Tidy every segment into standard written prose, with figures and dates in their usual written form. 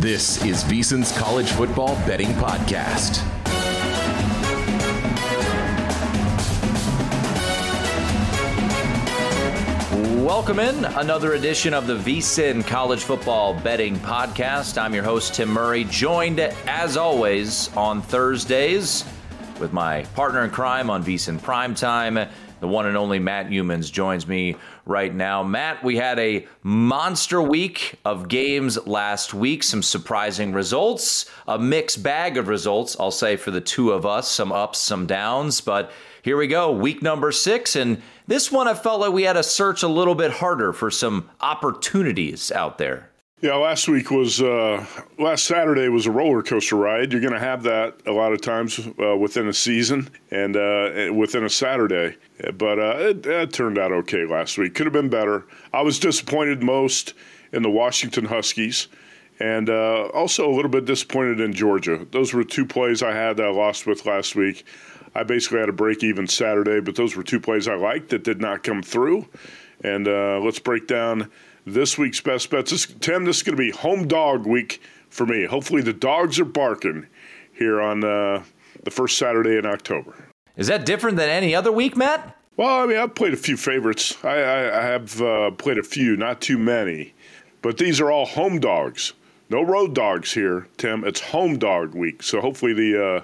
This is VSiN's College Football Betting Podcast. Welcome in another edition of the VSiN College Football Betting Podcast. I'm your host, Tim Murray, joined as always on Thursdays with my partner in crime on VSiN Primetime. The one and only Matt Youmans joins me right now. Matt, we had a monster week of games last week. Some surprising results, a mixed bag of results, I'll say, for the two of us. Some ups, some downs. But here we go, week number 6. And this one, I felt like we had to search a little bit harder for some opportunities out there. Yeah, last Saturday was a roller coaster ride. You're going to have that a lot of times within a season and within a Saturday. But it turned out okay last week. Could have been better. I was disappointed most in the Washington Huskies and also a little bit disappointed in Georgia. Those were two plays I had that I lost with last week. I basically had a break-even Saturday, but those were two plays I liked that did not come through. And let's break down this week's best bets. Tim, this is going to be home dog week for me. Hopefully the dogs are barking here on the first Saturday in October. Is that different than any other week, Matt? Well, I mean, I've played a few favorites. I have played a few, not too many. But these are all home dogs. No road dogs here, Tim. It's home dog week. So hopefully the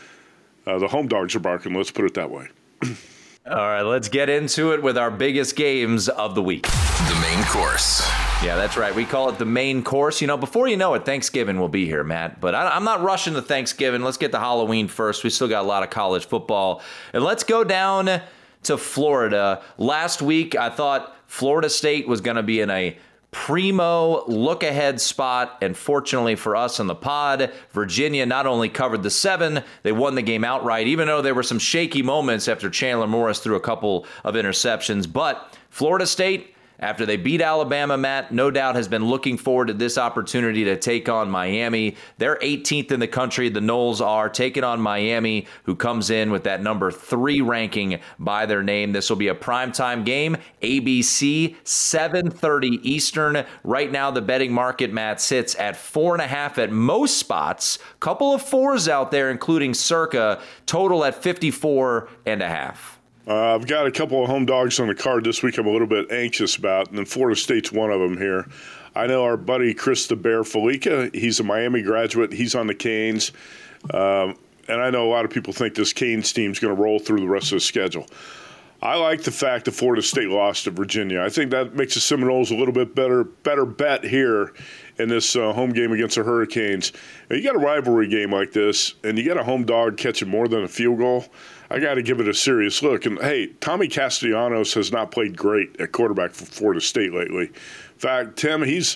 home dogs are barking. Let's put it that way. All right, let's get into it with our biggest games of the week. The main course. Yeah, that's right. We call it the main course. You know, before you know it, Thanksgiving will be here, Matt. But I'm not rushing to Thanksgiving. Let's get to Halloween first. We still got a lot of college football. And let's go down to Florida. Last week, I thought Florida State was going to be in a primo look-ahead spot, and fortunately for us on the pod, Virginia not only covered the 7, they won the game outright, even though there were some shaky moments after Chandler Morris threw a couple of interceptions. But Florida State, after they beat Alabama, Matt, no doubt has been looking forward to this opportunity to take on Miami. They're 18th in the country. The Noles are taking on Miami, who comes in with that number 3 ranking by their name. This will be a primetime game, ABC, 7:30 Eastern. Right now, the betting market, Matt, sits at 4.5 at most spots. Couple of 4s out there, including Circa, total at 54.5. I've got a couple of home dogs on the card this week I'm a little bit anxious about, and then Florida State's one of them here. I know our buddy Chris the Bear Felica, he's a Miami graduate. He's on the Canes. And I know a lot of people think this Canes team's going to roll through the rest of the schedule. I like the fact that Florida State lost to Virginia. I think that makes the Seminoles a little bit better bet here in this home game against the Hurricanes. Now, you got a rivalry game like this, and you got a home dog catching more than a field goal. I got to give it a serious look. And, hey, Tommy Castellanos has not played great at quarterback for Florida State lately. In fact, Tim, he's,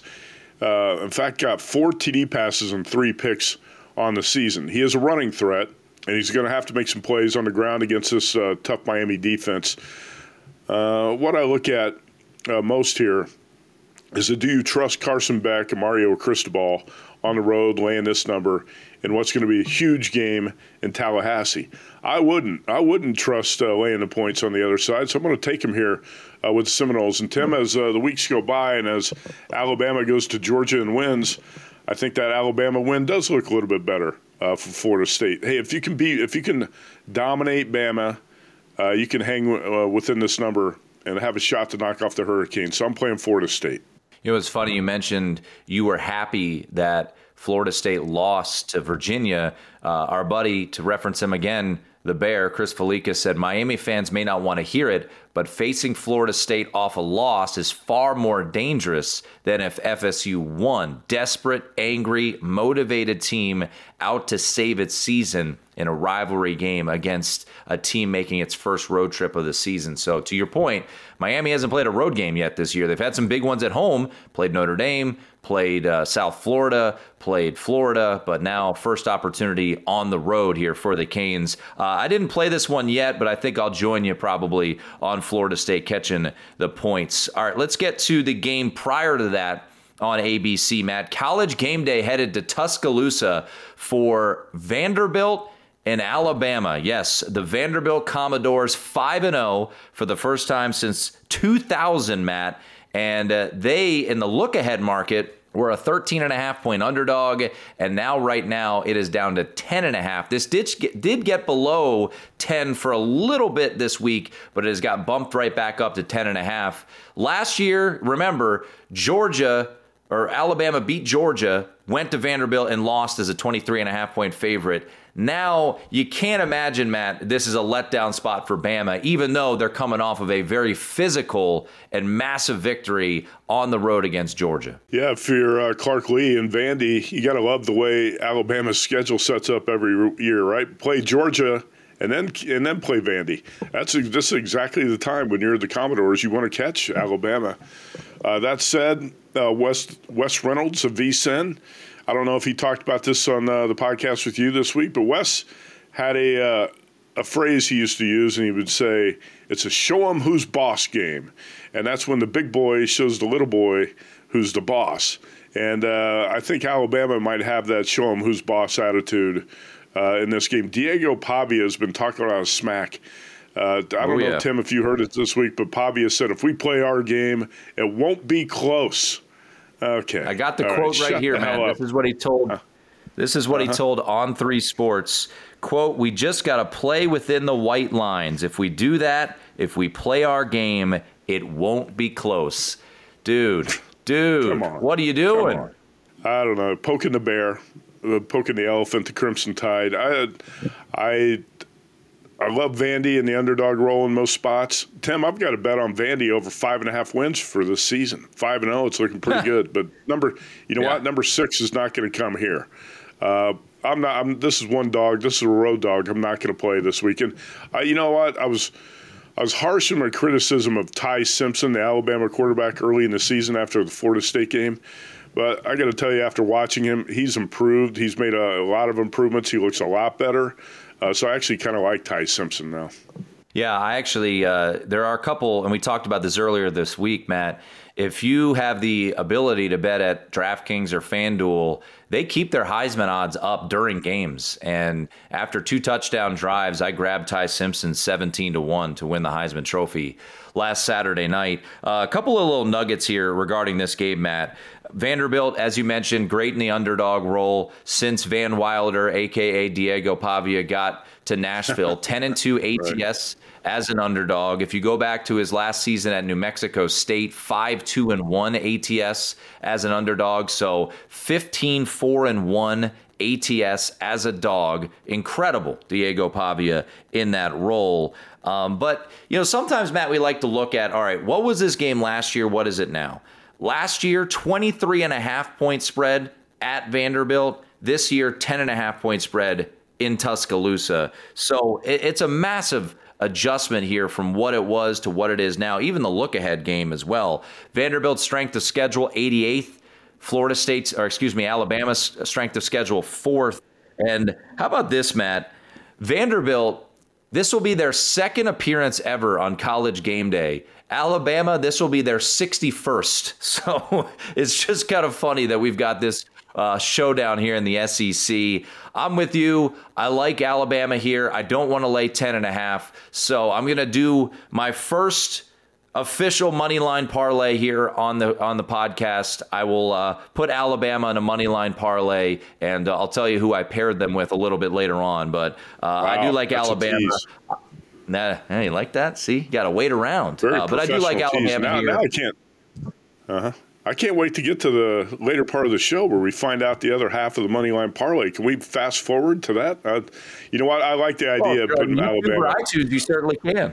got 4 TD passes and 3 picks on the season. He is a running threat, and he's going to have to make some plays on the ground against this tough Miami defense. What I look at most here is do you trust Carson Beck and Mario Cristobal on the road laying this number in what's going to be a huge game in Tallahassee? I wouldn't trust laying the points on the other side, so I'm going to take him here with the Seminoles. And Tim, as the weeks go by and as Alabama goes to Georgia and wins, I think that Alabama win does look a little bit better for Florida State. Hey, if you can dominate Bama, you can hang within this number and have a shot to knock off the Hurricanes. So I'm playing Florida State. You know, it's funny you mentioned you were happy that Florida State lost to Virginia. Our buddy, to reference him again, the Bear, Chris Felica, said Miami fans may not want to hear it, but facing Florida State off a loss is far more dangerous than if FSU won. Desperate, angry, motivated team out to save its season in a rivalry game against a team making its first road trip of the season. So to your point, Miami hasn't played a road game yet this year. They've had some big ones at home, played Notre Dame, played South Florida, played Florida, but now first opportunity on the road here for the Canes. I didn't play this one yet, but I think I'll join you probably on Florida State catching the points. All right, let's get to the game prior to that on ABC, Matt. College Game Day headed to Tuscaloosa for Vanderbilt and Alabama. Yes, the Vanderbilt Commodores 5-0 for the first time since 2000, Matt. And they, in the look-ahead market, We're a 13.5-point underdog, and now right now it is down to 10.5. This did get below 10 for a little bit this week, but it has got bumped right back up to 10.5. Last year, remember, Alabama beat Georgia, went to Vanderbilt, and lost as a 23.5-point favorite. Now, you can't imagine, Matt, this is a letdown spot for Bama, even though they're coming off of a very physical and massive victory on the road against Georgia. Yeah, if you're Clark Lee and Vandy, you got to love the way Alabama's schedule sets up every year, right? Play Georgia and then play Vandy. This is exactly the time when you're the Commodores you want to catch Alabama. That said, Wes Reynolds of VSiN, I don't know if he talked about this on the podcast with you this week, but Wes had a phrase he used to use, and he would say, it's a show 'em who's boss game. And that's when the big boy shows the little boy who's the boss. And I think Alabama might have that show 'em who's boss attitude in this game. Diego Pavia has been talking a lot of smack. I don't know, Tim, if you heard it this week, but Pavia said, if we play our game, it won't be close. Okay. I got the quote right here, man. This is what he told. This is what he told On 3 Sports. Quote, we just got to play within the white lines. If we do that, if we play our game, it won't be close. Dude, Come on. What are you doing? I don't know. Poking the bear, poking the elephant, the Crimson Tide. I love Vandy and the underdog role in most spots. Tim, I've got a bet on Vandy over 5.5 wins for this season. 5-0, it's looking pretty good. But what? Number 6 is not going to come here. This is one dog. This is a road dog. I'm not going to play this weekend. You know what? I was harsh in my criticism of Ty Simpson, the Alabama quarterback, early in the season after the Florida State game. But I got to tell you, after watching him, he's improved. He's made a lot of improvements. He looks a lot better. So I actually kind of like Ty Simpson now. Yeah, I actually, there are a couple, and we talked about this earlier this week, Matt. If you have the ability to bet at DraftKings or FanDuel, they keep their Heisman odds up during games. And after 2 touchdown drives, I grabbed Ty Simpson 17-1 to win the Heisman Trophy last Saturday night. A couple of little nuggets here regarding this game, Matt. Vanderbilt, as you mentioned, great in the underdog role since Van Wilder, a.k.a. Diego Pavia, got to Nashville. 10-2 ATS as an underdog. If you go back to his last season at New Mexico State, 5-2-1 ATS as an underdog. So 15-4-1 ATS as a dog. Incredible, Diego Pavia in that role. But, sometimes, Matt, we like to look at, all right, what was this game last year? What is it now? Last year, 23.5-point spread at Vanderbilt. This year, 10.5-point spread in Tuscaloosa. So it's a massive adjustment here from what it was to what it is now, even the look-ahead game as well. Vanderbilt's strength of schedule, 88th. Alabama's strength of schedule, 4th. And how about this, Matt? Vanderbilt, this will be their second appearance ever on College Game Day. Alabama, this will be their 61st. So it's just kind of funny that we've got this showdown here in the SEC. I'm with you. I like Alabama here. I don't want to lay 10.5. So I'm going to do my first official money line parlay here on the podcast. I will put Alabama in a money line parlay, and I'll tell you who I paired them with a little bit later on. But I do like Alabama. Nah, you like that? See, you got to wait around. But I do like Alabama here. Now I can't wait to get to the later part of the show where we find out the other half of the money line parlay. Can we fast forward to that? You know what? I like the idea of putting Alabama. iTunes, you certainly can.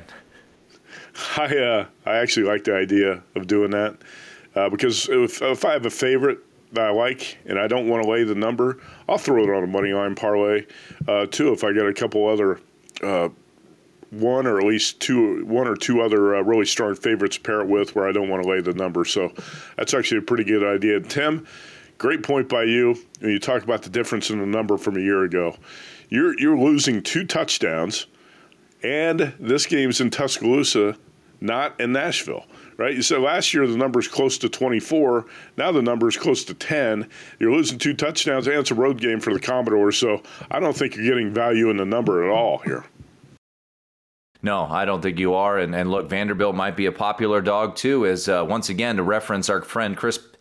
I actually like the idea of doing that because if I have a favorite that I like and I don't want to lay the number, I'll throw it on a money line parlay too. If I get a couple other one or two other really strong favorites to pair it with where I don't want to lay the number. So that's actually a pretty good idea. Tim, great point by you. When you talk about the difference in the number from a year ago, you're losing 2 touchdowns, and this game's in Tuscaloosa, not in Nashville. Right? You said last year the number's close to 24. Now the number's close to 10. You're losing 2 touchdowns, and it's a road game for the Commodores. So I don't think you're getting value in the number at all here. No, I don't think you are. And look, Vanderbilt might be a popular dog too, as once again, to reference our friend Chris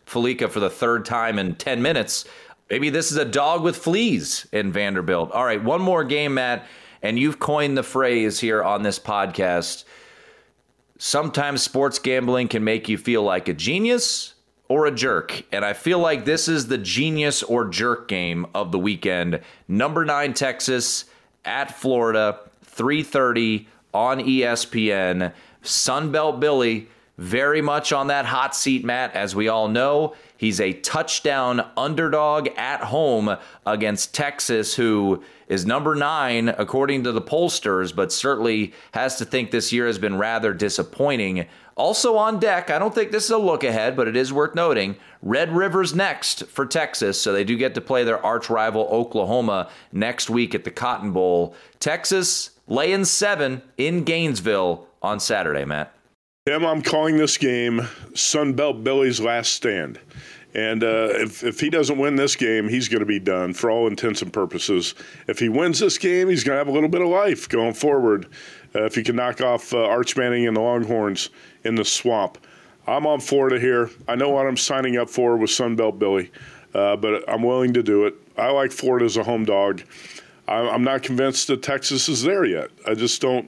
Felica for the third time in 10 minutes. Maybe this is a dog with fleas in Vanderbilt. All right, one more game, Matt, and you've coined the phrase here on this podcast. Sometimes sports gambling can make you feel like a genius or a jerk, and I feel like this is the genius or jerk game of the weekend. Number 9 Texas at Florida, 3:30 on ESPN. Sunbelt Billy very much on that hot seat, Matt. As we all know, he's a touchdown underdog at home against Texas, who is number 9 according to the pollsters, but certainly has to think this year has been rather disappointing. Also on deck, I don't think this is a look ahead, but it is worth noting, Red River's next for Texas, so they do get to play their arch rival Oklahoma next week at the Cotton Bowl. Texas laying 7 in Gainesville on Saturday, Matt. Tim, I'm calling this game Sunbelt Billy's last stand. And if he doesn't win this game, he's going to be done for all intents and purposes. If he wins this game, he's going to have a little bit of life going forward. If he can knock off Arch Manning and the Longhorns in the swamp. I'm on Florida here. I know what I'm signing up for with Sunbelt Billy, but I'm willing to do it. I like Florida as a home dog. I'm not convinced that Texas is there yet. I just don't.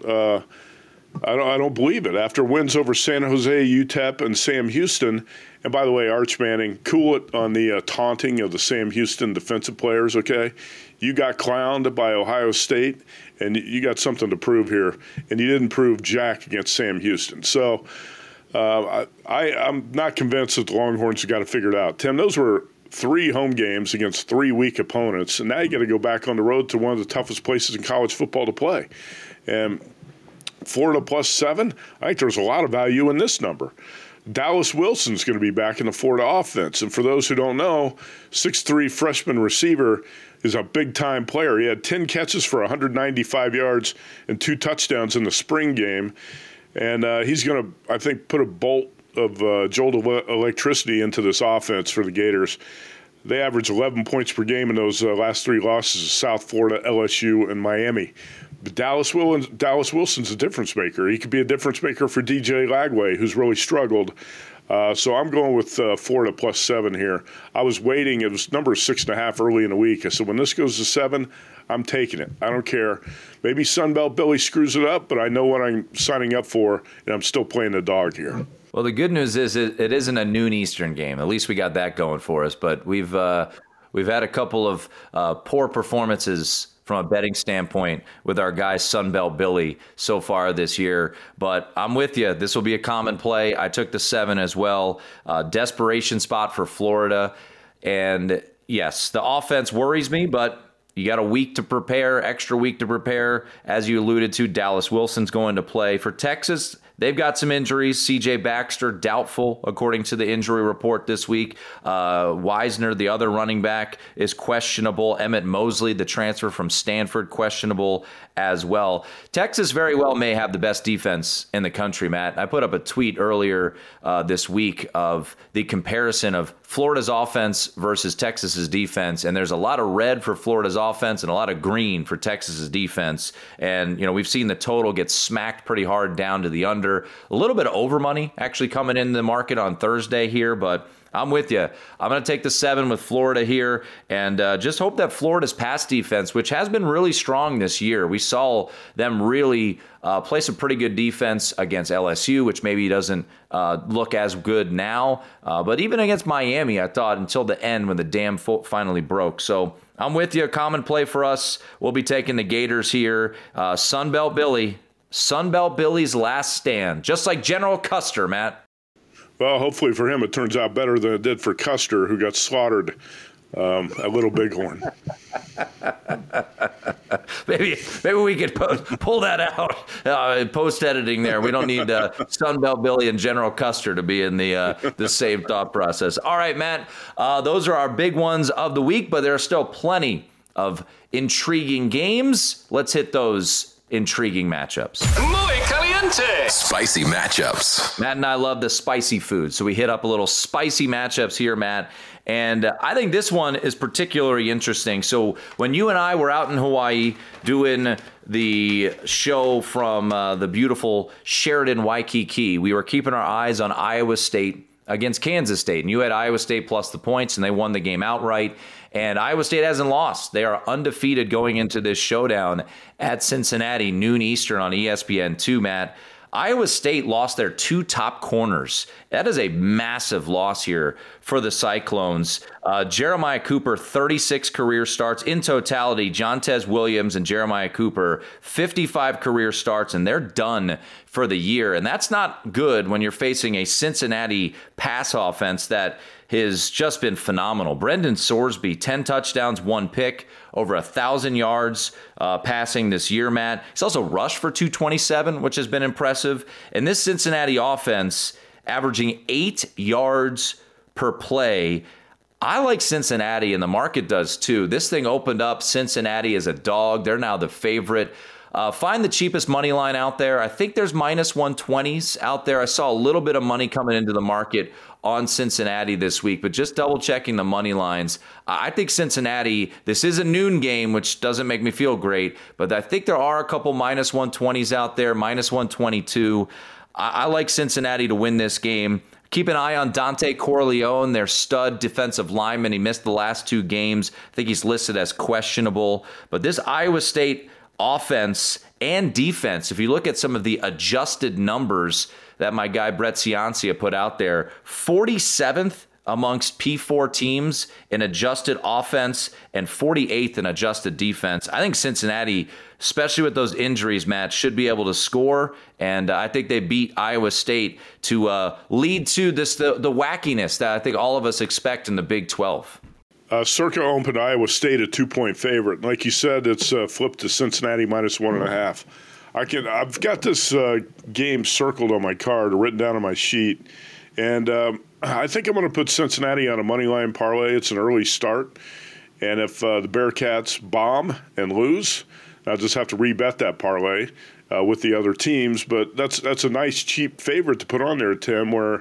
I don't believe it. After wins over San Jose, UTEP, and Sam Houston, and by the way, Arch Manning, cool it on the taunting of the Sam Houston defensive players, okay? You got clowned by Ohio State, and you got something to prove here, and you didn't prove jack against Sam Houston. So I'm not convinced that the Longhorns have got it figured out. Tim, those were 3 home games against 3 weak opponents, and now you got to go back on the road to one of the toughest places in college football to play. And Florida plus 7, I think there's a lot of value in this number. Dallas Wilson's going to be back in the Florida offense. And for those who don't know, 6'3" freshman receiver is a big-time player. He had 10 catches for 195 yards and 2 touchdowns in the spring game. And he's going to, I think, put a bolt of jolt of electricity into this offense for the Gators. They averaged 11 points per game in those last 3 losses: South Florida, LSU, and Miami. But Dallas Wilson's a difference maker. He could be a difference maker for DJ Lagway, who's really struggled. So I'm going with Florida plus 7 here. I was waiting. It was number 6.5 early in the week. I said, when this goes to 7, I'm taking it. I don't care. Maybe Sunbelt Billy screws it up, but I know what I'm signing up for, and I'm still playing the dog here. Well, the good news is it isn't a noon Eastern game. At least we got that going for us. But we've had a couple of poor performances from a betting standpoint with our guy Sunbelt Billy so far this year. But I'm with you. This will be a common play. I took the 7 as well. Desperation spot for Florida. And yes, the offense worries me, but you got a week to prepare, extra week to prepare. As you alluded to, Dallas Wilson's going to play. For Texas, they've got some injuries. C.J. Baxter, doubtful, according to the injury report this week. Wisner, the other running back, is questionable. Emmett Mosley, the transfer from Stanford, questionable as well. Texas very well may have the best defense in the country, Matt. I put up a tweet earlier this week of the comparison of Florida's offense versus Texas's defense, and there's a lot of red for Florida's offense and a lot of green for Texas's defense. And, you know, we've seen the total get smacked pretty hard down to the under. A little bit of over money actually coming in the market on Thursday here, but I'm with you. I'm going to take the 7 with Florida here and just hope that Florida's pass defense, which has been really strong this year, we saw them really play some pretty good defense against LSU, which maybe doesn't look as good now. But even against Miami, I thought until the end when the dam finally broke. So I'm with you. Common play for us. We'll be taking the Gators here. Sunbelt Billy's last stand, just like General Custer, Matt. Well, hopefully for him it turns out better than it did for Custer, who got slaughtered at Little Bighorn. Maybe we could pull that out post-editing there. We don't need Sunbelt Billy and General Custer to be in the same thought process. All right, Matt, those are our big ones of the week, but there are still plenty of intriguing games. Let's hit those intriguing matchups. Muy caliente. Spicy matchups. Matt and I love the spicy food, so we hit up a little spicy matchups here, Matt. And I think this one is particularly interesting. So when you and I were out in Hawaii doing the show from the beautiful Sheraton Waikiki, we were keeping our eyes on Iowa State against Kansas State. And you had Iowa State plus the points, and they won the game outright. And Iowa State hasn't lost. They are undefeated going into this showdown at Cincinnati, noon Eastern on ESPN2, Matt. Iowa State lost their 2 top corners. That is a massive loss here for the Cyclones. Jeremiah Cooper, 36 career starts. In totality, Jontez Williams and Jeremiah Cooper, 55 career starts, and they're done for the year. And that's not good when you're facing a Cincinnati pass offense that has just been phenomenal. Brendan Sorsby, 10 touchdowns, 1 pick, over 1,000 yards passing this year, Matt. He's also rushed for 227, which has been impressive. And this Cincinnati offense averaging 8 yards per play. I like Cincinnati, and the market does too. This thing opened up Cincinnati as a dog. They're now the favorite. Find the cheapest money line out there. I think there's minus 120s out there. I saw a little bit of money coming into the market on Cincinnati this week, but just double checking the money lines. I think Cincinnati, this is a noon game, which doesn't make me feel great, but I think there are a couple minus 120s out there, minus 122. I like Cincinnati to win this game. Keep an eye on Dante Corleone, their stud defensive lineman. He missed the last 2 games. I think he's listed as questionable, but this Iowa State offense and defense, if you look at some of the adjusted numbers that my guy Brett Ciancia put out there, 47th amongst P4 teams in adjusted offense and 48th in adjusted defense. I think Cincinnati, especially with those injuries, Matt, should be able to score, and I think they beat Iowa State to lead to this the wackiness that I think all of us expect in the Big 12. Circa opened Iowa State a 2-point favorite. Like you said, it's flipped to Cincinnati minus 1.5. I've got this game circled on my card or written down on my sheet, and I think I'm going to put Cincinnati on a money line parlay. It's an early start, and if the Bearcats bomb and lose, I'll just have to rebet that parlay with the other teams. But that's a nice cheap favorite to put on there, Tim, where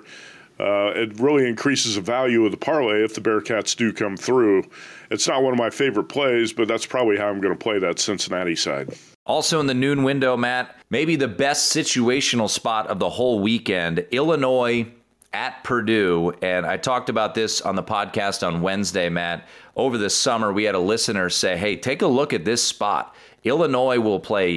it really increases the value of the parlay if the Bearcats do come through. It's not one of my favorite plays, but that's probably how I'm going to play that Cincinnati side. Also in the noon window, Matt, maybe the best situational spot of the whole weekend, Illinois at Purdue. And I talked about this on the podcast on Wednesday, Matt. Over the summer, we had a listener say, hey, take a look at this spot. Illinois will play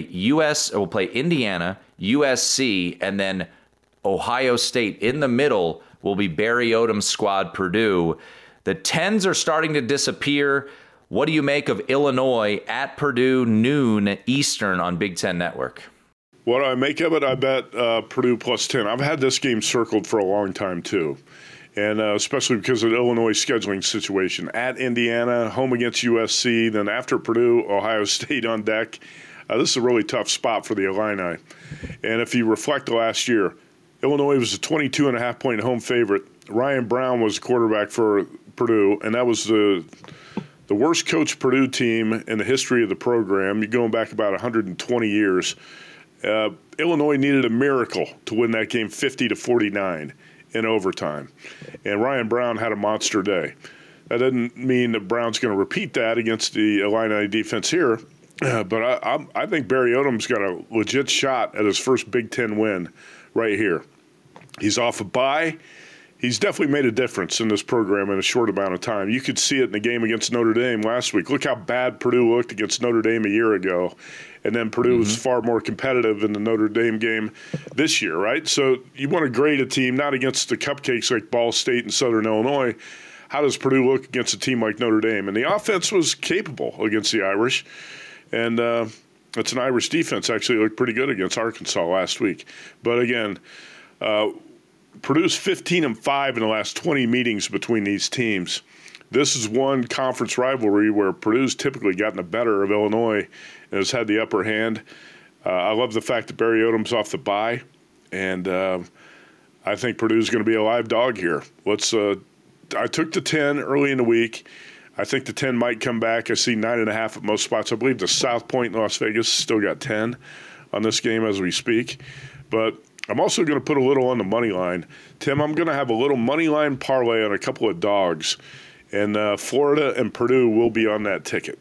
Indiana, USC, and then Ohio State. In the middle will be Barry Odom's squad, Purdue. The 10s are starting to disappear. What do you make of Illinois at Purdue, noon Eastern on Big Ten Network? What do I make of it? I bet Purdue plus 10. I've had this game circled for a long time, too, and especially because of the Illinois scheduling situation. At Indiana, home against USC, then after Purdue, Ohio State on deck. This is a really tough spot for the Illini. And if you reflect the last year, Illinois was a 22.5-point home favorite. Ryan Brown was the quarterback for Purdue, and that was the worst coached Purdue team in the history of the program. You're going back about 120 years. Illinois needed a miracle to win that game 50-49 in overtime. And Ryan Brown had a monster day. That doesn't mean that Brown's going to repeat that against the Illini defense here. But I think Barry Odom's got a legit shot at his first Big Ten win right here. He's off a bye. He's definitely made a difference in this program in a short amount of time. You could see it in the game against Notre Dame last week. Look how bad Purdue looked against Notre Dame a year ago. And then Purdue was far more competitive in the Notre Dame game this year, right? So you want to grade a team not against the cupcakes like Ball State and Southern Illinois. How does Purdue look against a team like Notre Dame? And the offense was capable against the Irish. And it's an Irish defense actually looked pretty good against Arkansas last week. But again, Purdue's 15-5 in the last 20 meetings between these teams. This is one conference rivalry where Purdue's typically gotten the better of Illinois and has had the upper hand. I love the fact that Barry Odom's off the bye, and I think Purdue's going to be a live dog here. I took the 10 early in the week. I think the 10 might come back. I see 9.5 at most spots. I believe the South Point in Las Vegas still got 10 on this game as we speak. But I'm also going to put a little on the money line. Tim, I'm going to have a little money line parlay on a couple of dogs. And Florida and Purdue will be on that ticket.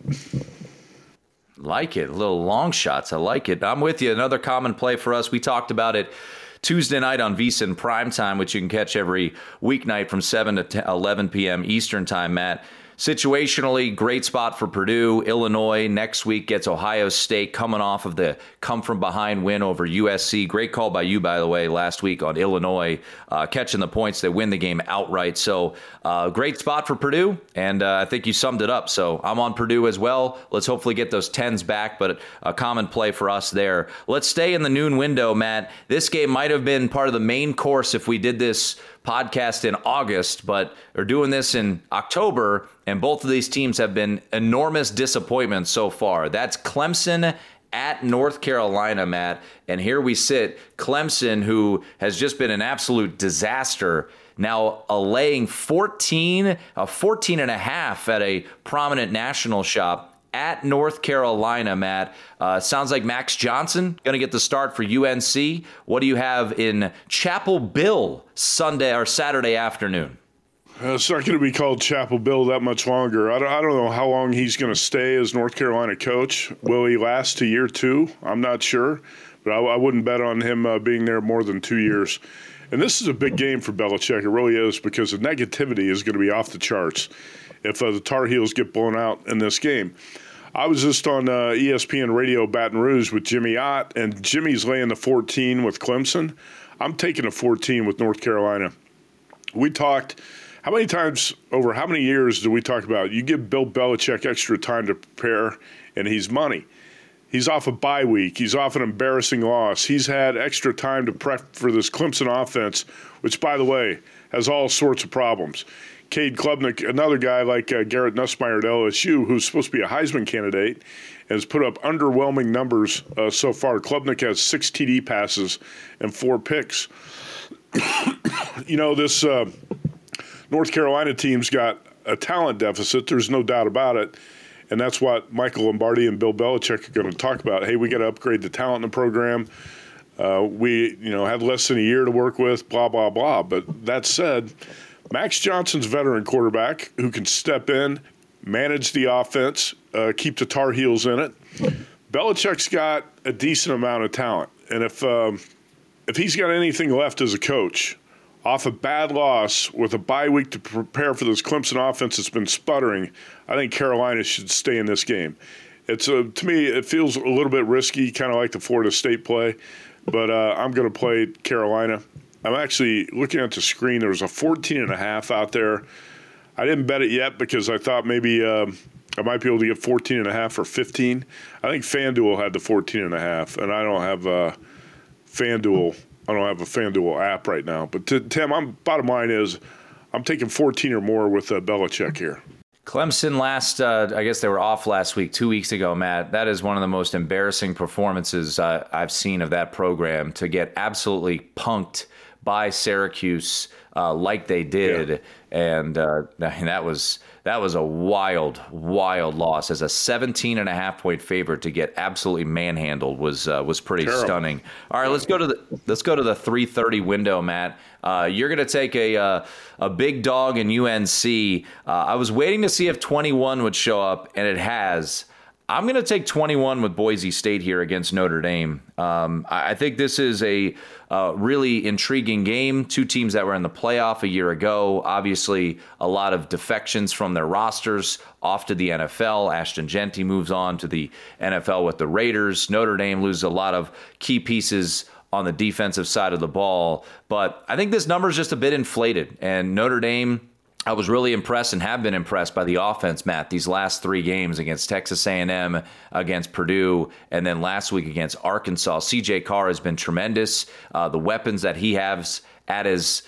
Like it. Little long shots. I like it. I'm with you. Another common play for us. We talked about it Tuesday night on VSiN Primetime, which you can catch every weeknight from 7 to 11 p.m. Eastern Time, Matt. Situationally, great spot for Purdue. Illinois next week gets Ohio State coming off of the come-from-behind win over USC. Great call by you, by the way, last week on Illinois, catching the points. They win the game outright. So great spot for Purdue, and I think you summed it up. So I'm on Purdue as well. Let's hopefully get those 10s back, but a common play for us there. Let's stay in the noon window, Matt. This game might have been part of the main course if we did this podcast in August, but are doing this in October, and both of these teams have been enormous disappointments so far. That's Clemson at North Carolina, Matt. And here we sit, Clemson, who has just been an absolute disaster, now laying 14 and a half at a prominent national shop at North Carolina, Matt. Sounds like Max Johnson going to get the start for UNC. What do you have in Chapel Bill Sunday or Saturday afternoon? It's not going to be called Chapel Bill that much longer. I don't know how long he's going to stay as North Carolina coach. Will he last to year 2? I'm not sure, but I wouldn't bet on him being there more than 2 years. And this is a big game for Belichick. It really is, because the negativity is going to be off the charts if the Tar Heels get blown out in this game. I was just on ESPN Radio Baton Rouge with Jimmy Ott, and Jimmy's laying the 14 with Clemson. I'm taking a 14 with North Carolina. We talked, how many times over how many years do we talk about you give Bill Belichick extra time to prepare and he's money? He's off a bye week. He's off an embarrassing loss. He's had extra time to prep for this Clemson offense, which, by the way, has all sorts of problems. Cade Klubnik, another guy like Garrett Nussmeier at LSU, who's supposed to be a Heisman candidate, has put up underwhelming numbers so far. Klubnik has 6 TD passes and 4 picks. This North Carolina team's got a talent deficit. There's no doubt about it. And that's what Michael Lombardi and Bill Belichick are going to talk about. Hey, we got to upgrade the talent in the program. We had less than a year to work with, blah, blah, blah. But that said, Max Johnson's a veteran quarterback who can step in, manage the offense, keep the Tar Heels in it. Belichick's got a decent amount of talent. And if he's got anything left as a coach, off a bad loss with a bye week to prepare for this Clemson offense that's been sputtering, I think Carolina should stay in this game. It's to me, it feels a little bit risky, kind of like the Florida State play, but I'm going to play Carolina. I'm actually looking at the screen. There was a 14.5 out there. I didn't bet it yet because I thought maybe I might be able to get 14.5 or 15. I think FanDuel had the 14.5, and I don't have FanDuel. I don't have a FanDuel app right now. But Tim, bottom line is I'm taking 14 or more with Belichick here. Clemson I guess they were off last week, 2 weeks ago, Matt. That is one of the most embarrassing performances I've seen of that program, to get absolutely punked by Syracuse like they did. Yeah. And that was a wild loss. As a 17.5 point favorite to get absolutely manhandled was pretty terrible. Stunning. All right, let's go to the 3:30 window, Matt. You're going to take a big dog in UNC. I was waiting to see if 21 would show up, and it has. I'm going to take 21 with Boise State here against Notre Dame. I think this is a really intriguing game. Two teams that were in the playoff a year ago. Obviously, a lot of defections from their rosters off to the NFL. Ashton Jeanty moves on to the NFL with the Raiders. Notre Dame loses a lot of key pieces on the defensive side of the ball. But I think this number is just a bit inflated. And Notre Dame, I was really impressed and have been impressed by the offense, Matt, these last 3 games against Texas A&M, against Purdue, and then last week against Arkansas. C.J. Carr has been tremendous. The weapons that he has at his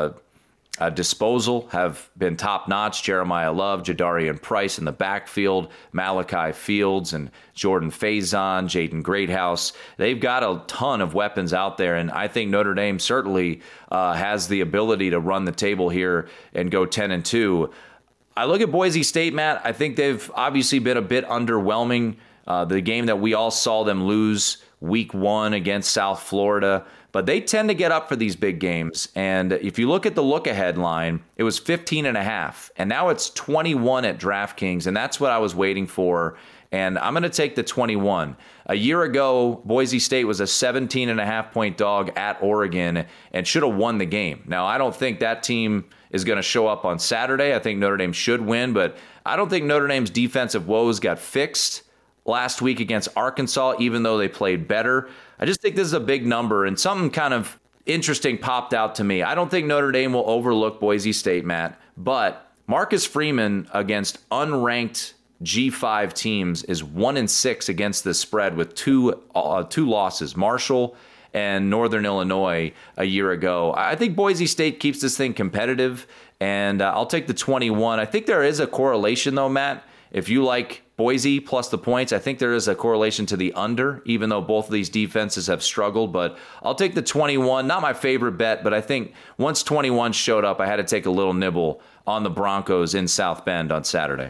disposal have been top-notch. Jeremiah Love, Jadarian Price in the backfield, Malachi Fields and Jordan Faison, Jaden Greathouse. They've got a ton of weapons out there, and I think Notre Dame certainly has the ability to run the table here and go 10-2. I look at Boise State, Matt. I think they've obviously been a bit underwhelming. The game that we all saw them lose week 1 against South Florida. but they tend to get up for these big games. And if you look at the look-ahead line, it was 15.5, and now it's 21 at DraftKings, and that's what I was waiting for. And I'm going to take the 21. A year ago, Boise State was a 17.5-point dog at Oregon and should have won the game. Now, I don't think that team is going to show up on Saturday. I think Notre Dame should win, but I don't think Notre Dame's defensive woes got fixed last week against Arkansas, even though they played better. I just think this is a big number, and something kind of interesting popped out to me. I don't think Notre Dame will overlook Boise State, Matt, but Marcus Freeman against unranked G5 teams is 1-6 against the spread with two losses, Marshall and Northern Illinois a year ago. I think Boise State keeps this thing competitive, and I'll take the 21. I think there is a correlation, though, Matt. If you like Boise plus the points, I think there is a correlation to the under, even though both of these defenses have struggled. But I'll take the 21. Not my favorite bet, but I think once 21 showed up, I had to take a little nibble on the Broncos in South Bend on Saturday.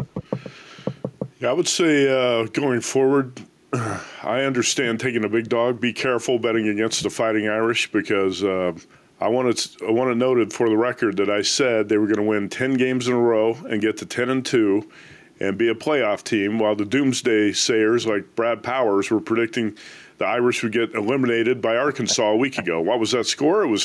Yeah, I would say going forward, I understand taking a big dog. Be careful betting against the Fighting Irish because I want to note it for the record that I said they were going to win 10 games in a row and get to 10-2 and be a playoff team, while the doomsday sayers like Brad Powers were predicting the Irish would get eliminated by Arkansas a week ago. What was that score? It was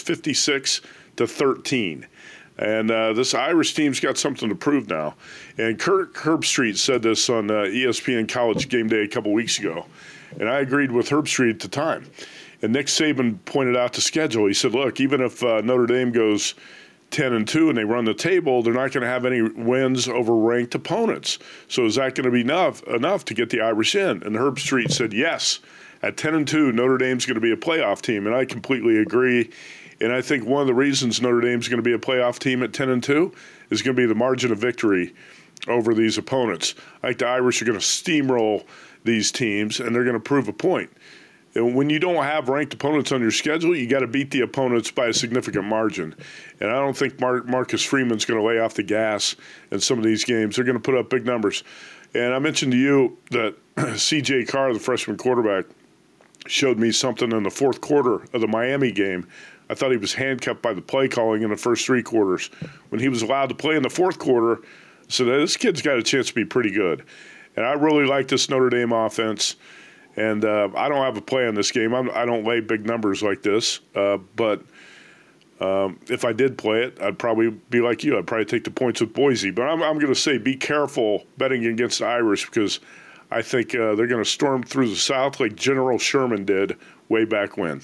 56-13. And this Irish team's got something to prove now. And Kirk Herbstreit said this on ESPN College Game Day a couple weeks ago. And I agreed with Herbstreit at the time. And Nick Saban pointed out the schedule. He said, look, even if Notre Dame goes 10-2 and they run the table, they're not going to have any wins over ranked opponents. So is that going to be enough to get the Irish in? And Herbstreit said, yes, at 10-2, Notre Dame's going to be a playoff team. And I completely agree. And I think one of the reasons Notre Dame's going to be a playoff team at 10-2 is going to be the margin of victory over these opponents. I think the Irish are going to steamroll these teams, and they're going to prove a point. And when you don't have ranked opponents on your schedule, you got to beat the opponents by a significant margin. And I don't think Marcus Freeman's going to lay off the gas in some of these games. They're going to put up big numbers. And I mentioned to you that C.J. Carr, the freshman quarterback, showed me something in the fourth quarter of the Miami game. I thought he was handcuffed by the play calling in the first three quarters. When he was allowed to play in the fourth quarter, I said, this kid's got a chance to be pretty good. And I really like this Notre Dame offense. And I don't have a play on this game. I don't lay big numbers like this. But if I did play it, I'd probably be like you. I'd probably take the points with Boise. But I'm going to say be careful betting against the Irish because I think they're going to storm through the South like General Sherman did way back when.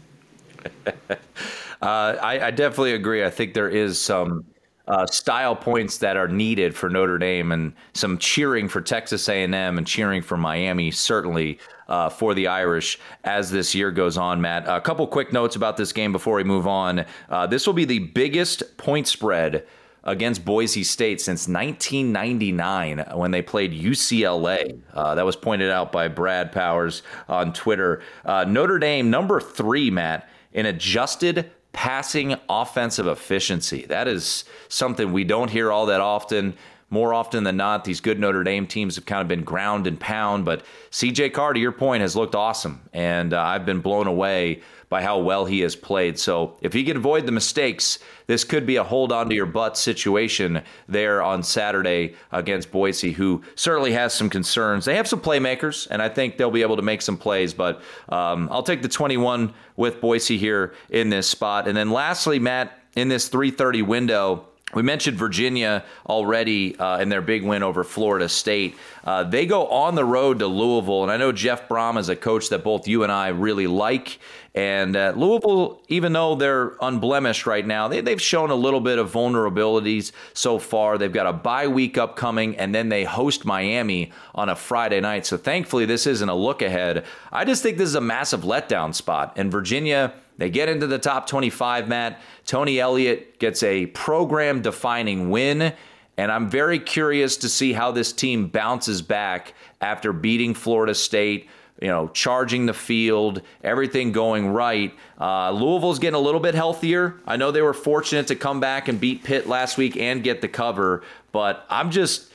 I definitely agree. I think there is some style points that are needed for Notre Dame and some cheering for Texas A&M and cheering for Miami, certainly for the Irish as this year goes on, Matt. A couple quick notes about this game before we move on. This will be the biggest point spread against Boise State since 1999 when they played UCLA. That was pointed out by Brad Powers on Twitter. Notre Dame, number 3, Matt, in adjusted passing offensive efficiency. That is something we don't hear all that often. More often than not, these good Notre Dame teams have kind of been ground and pound, but C.J. Carr, to your point, has looked awesome, and I've been blown away by how well he has played. So if he can avoid the mistakes, this could be a hold-on-to-your-butt situation there on Saturday against Boise, who certainly has some concerns. They have some playmakers, and I think they'll be able to make some plays, but I'll take the 21 with Boise here in this spot. And then lastly, Matt, in this 3:30 window, we mentioned Virginia already in their big win over Florida State. They go on the road to Louisville, and I know Jeff Brom is a coach that both you and I really like. And Louisville, even though they're unblemished right now, they've shown a little bit of vulnerabilities so far. They've got a bye week upcoming, and then they host Miami on a Friday night. So thankfully, this isn't a look ahead. I just think this is a massive letdown spot. And Virginia, they get into the top 25, Matt. Tony Elliott gets a program-defining win, and I'm very curious to see how this team bounces back after beating Florida State, charging the field, everything going right. Louisville's getting a little bit healthier. I know they were fortunate to come back and beat Pitt last week and get the cover, but I'm just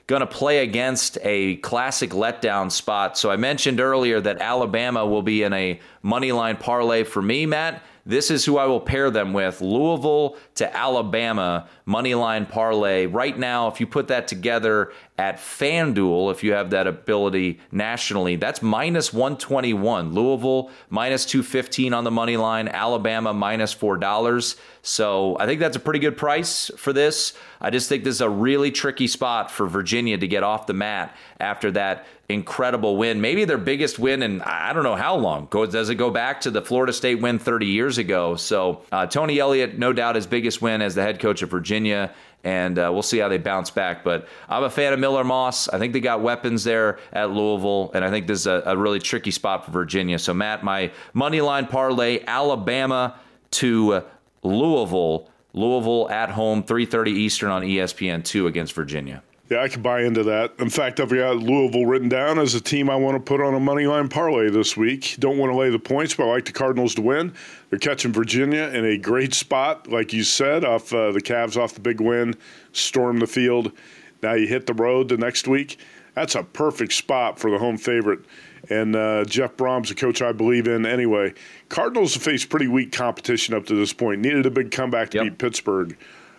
going to play against a classic letdown spot. So I mentioned earlier that Alabama will be in a money line parlay for me, Matt. This is who I will pair them with. Louisville to Alabama, moneyline parlay. Right now, if you put that together at FanDuel, if you have that ability nationally, that's minus 121. Louisville, minus 215 on the money line. Alabama, minus $4. So I think that's a pretty good price for this. I just think this is a really tricky spot for Virginia to get off the mat after that incredible win. Maybe their biggest win in I don't know how long. Does it go back to the Florida State win 30 years ago? So Tony Elliott, no doubt his biggest win as the head coach of Virginia, and we'll see how they bounce back. But I'm a fan of Miller Moss. I think they got weapons there at Louisville, and I think this is a really tricky spot for Virginia. So, Matt, my money line parlay, Alabama to Louisville. Louisville at home, 3:30 Eastern on ESPN2 against Virginia. Yeah, I could buy into that. In fact, I've got Louisville written down as a team I want to put on a money line parlay this week. Don't want to lay the points, but I like the Cardinals to win. They're catching Virginia in a great spot, like you said, off the Cavs off the big win, storm the field. Now you hit the road the next week. That's a perfect spot for the home favorite. And Jeff Brom's a coach I believe in anyway. Cardinals have faced pretty weak competition up to this point. Needed a big comeback to beat Pittsburgh,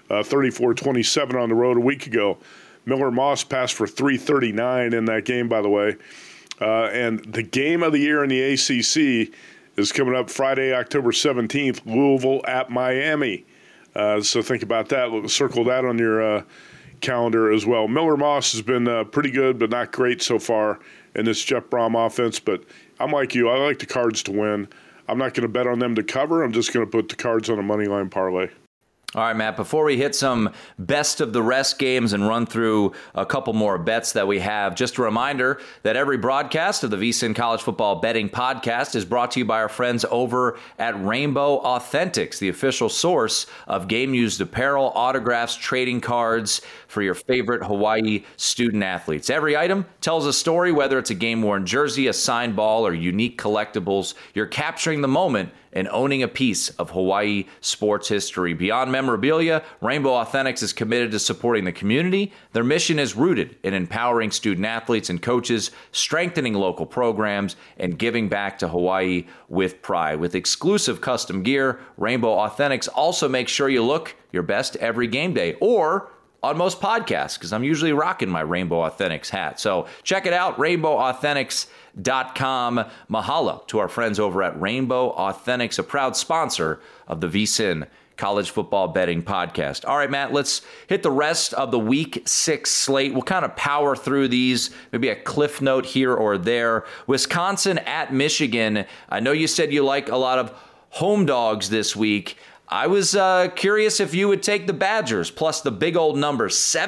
34-27 on the road a week ago. Miller Moss passed for 339 in that game, by the way. And the game of the year in the ACC is coming up Friday, October 17th, Louisville at Miami. So think about that. Circle that on your calendar as well. Miller Moss has been pretty good, but not great so far in this Jeff Brom offense. But I'm like you. I like the Cards to win. I'm not going to bet on them to cover. I'm just going to put the Cards on a money line parlay. All right, Matt, before we hit some best of the rest games and run through a couple more bets that we have, just a reminder that every broadcast of the VSiN College Football Betting Podcast is brought to you by our friends over at Rainbow Authentics, the official source of game-used apparel, autographs, trading cards for your favorite Hawaii student athletes. Every item tells a story, whether it's a game-worn jersey, a signed ball, or unique collectibles. You're capturing the moment and owning a piece of Hawaii sports history. Beyond memorabilia, Rainbow Authentics is committed to supporting the community. Their mission is rooted in empowering student athletes and coaches, strengthening local programs, and giving back to Hawaii with pride. With exclusive custom gear, Rainbow Authentics also makes sure you look your best every game day, or on most podcasts, because I'm usually rocking my Rainbow Authentics hat. So check it out, rainbowauthentics.com. Mahalo to our friends over at Rainbow Authentics, a proud sponsor of the VSiN College Football Betting Podcast. All right, Matt, let's hit the rest of the Week 6 slate. We'll kind of power through these, maybe a cliff note here or there. Wisconsin at Michigan. I know you said you like a lot of home dogs this week. I was curious if you would take the Badgers, plus the big old number,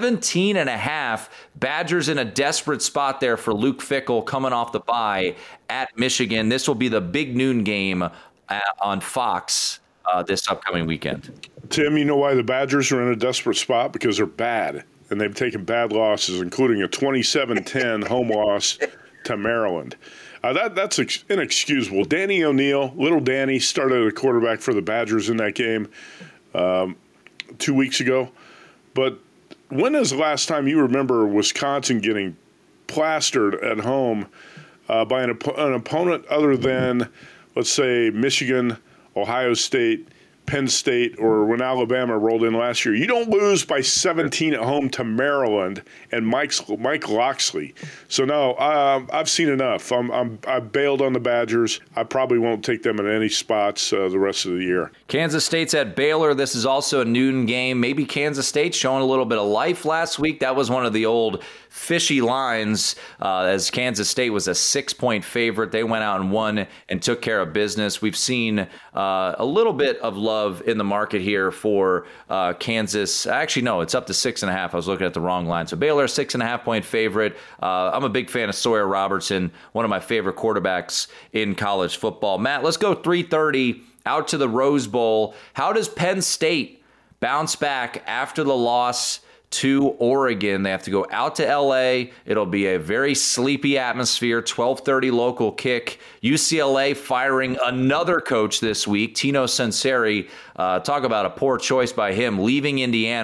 17.5. Badgers in a desperate spot there for Luke Fickell coming off the bye at Michigan. This will be the big noon game on Fox this upcoming weekend. Tim, you know why the Badgers are in a desperate spot? Because they're bad, and they've taken bad losses, including a 27-10 home loss to Maryland. That's inexcusable. Danny O'Neal, little Danny, started at quarterback for the Badgers in that game 2 weeks ago. But when is the last time you remember Wisconsin getting plastered at home by an opponent other than, let's say, Michigan, Ohio State, Penn State, or when Alabama rolled in last year? You don't lose by 17 at home to Maryland and Mike Locksley. So no, I've seen enough. I've bailed on the Badgers. I probably won't take them in any spots the rest of the year. Kansas State's at Baylor. This is also a noon game. Maybe Kansas State showing a little bit of life last week. That was one of the old fishy lines as Kansas State was a 6-point favorite. They went out and won and took care of business. We've seen a little bit of love in the market here for Kansas. Actually, no, it's up to 6.5. I was looking at the wrong line. So Baylor, 6.5-point favorite. I'm a big fan of Sawyer Robertson, one of my favorite quarterbacks in college football. Matt, let's go 3:30 out to the Rose Bowl. How does Penn State bounce back after the loss to Oregon? They have to go out to LA. It'll be a very sleepy atmosphere, 12:30 local kick. UCLA firing another coach this week, Tino Sunseri. Talk about a poor choice by him, leaving Indiana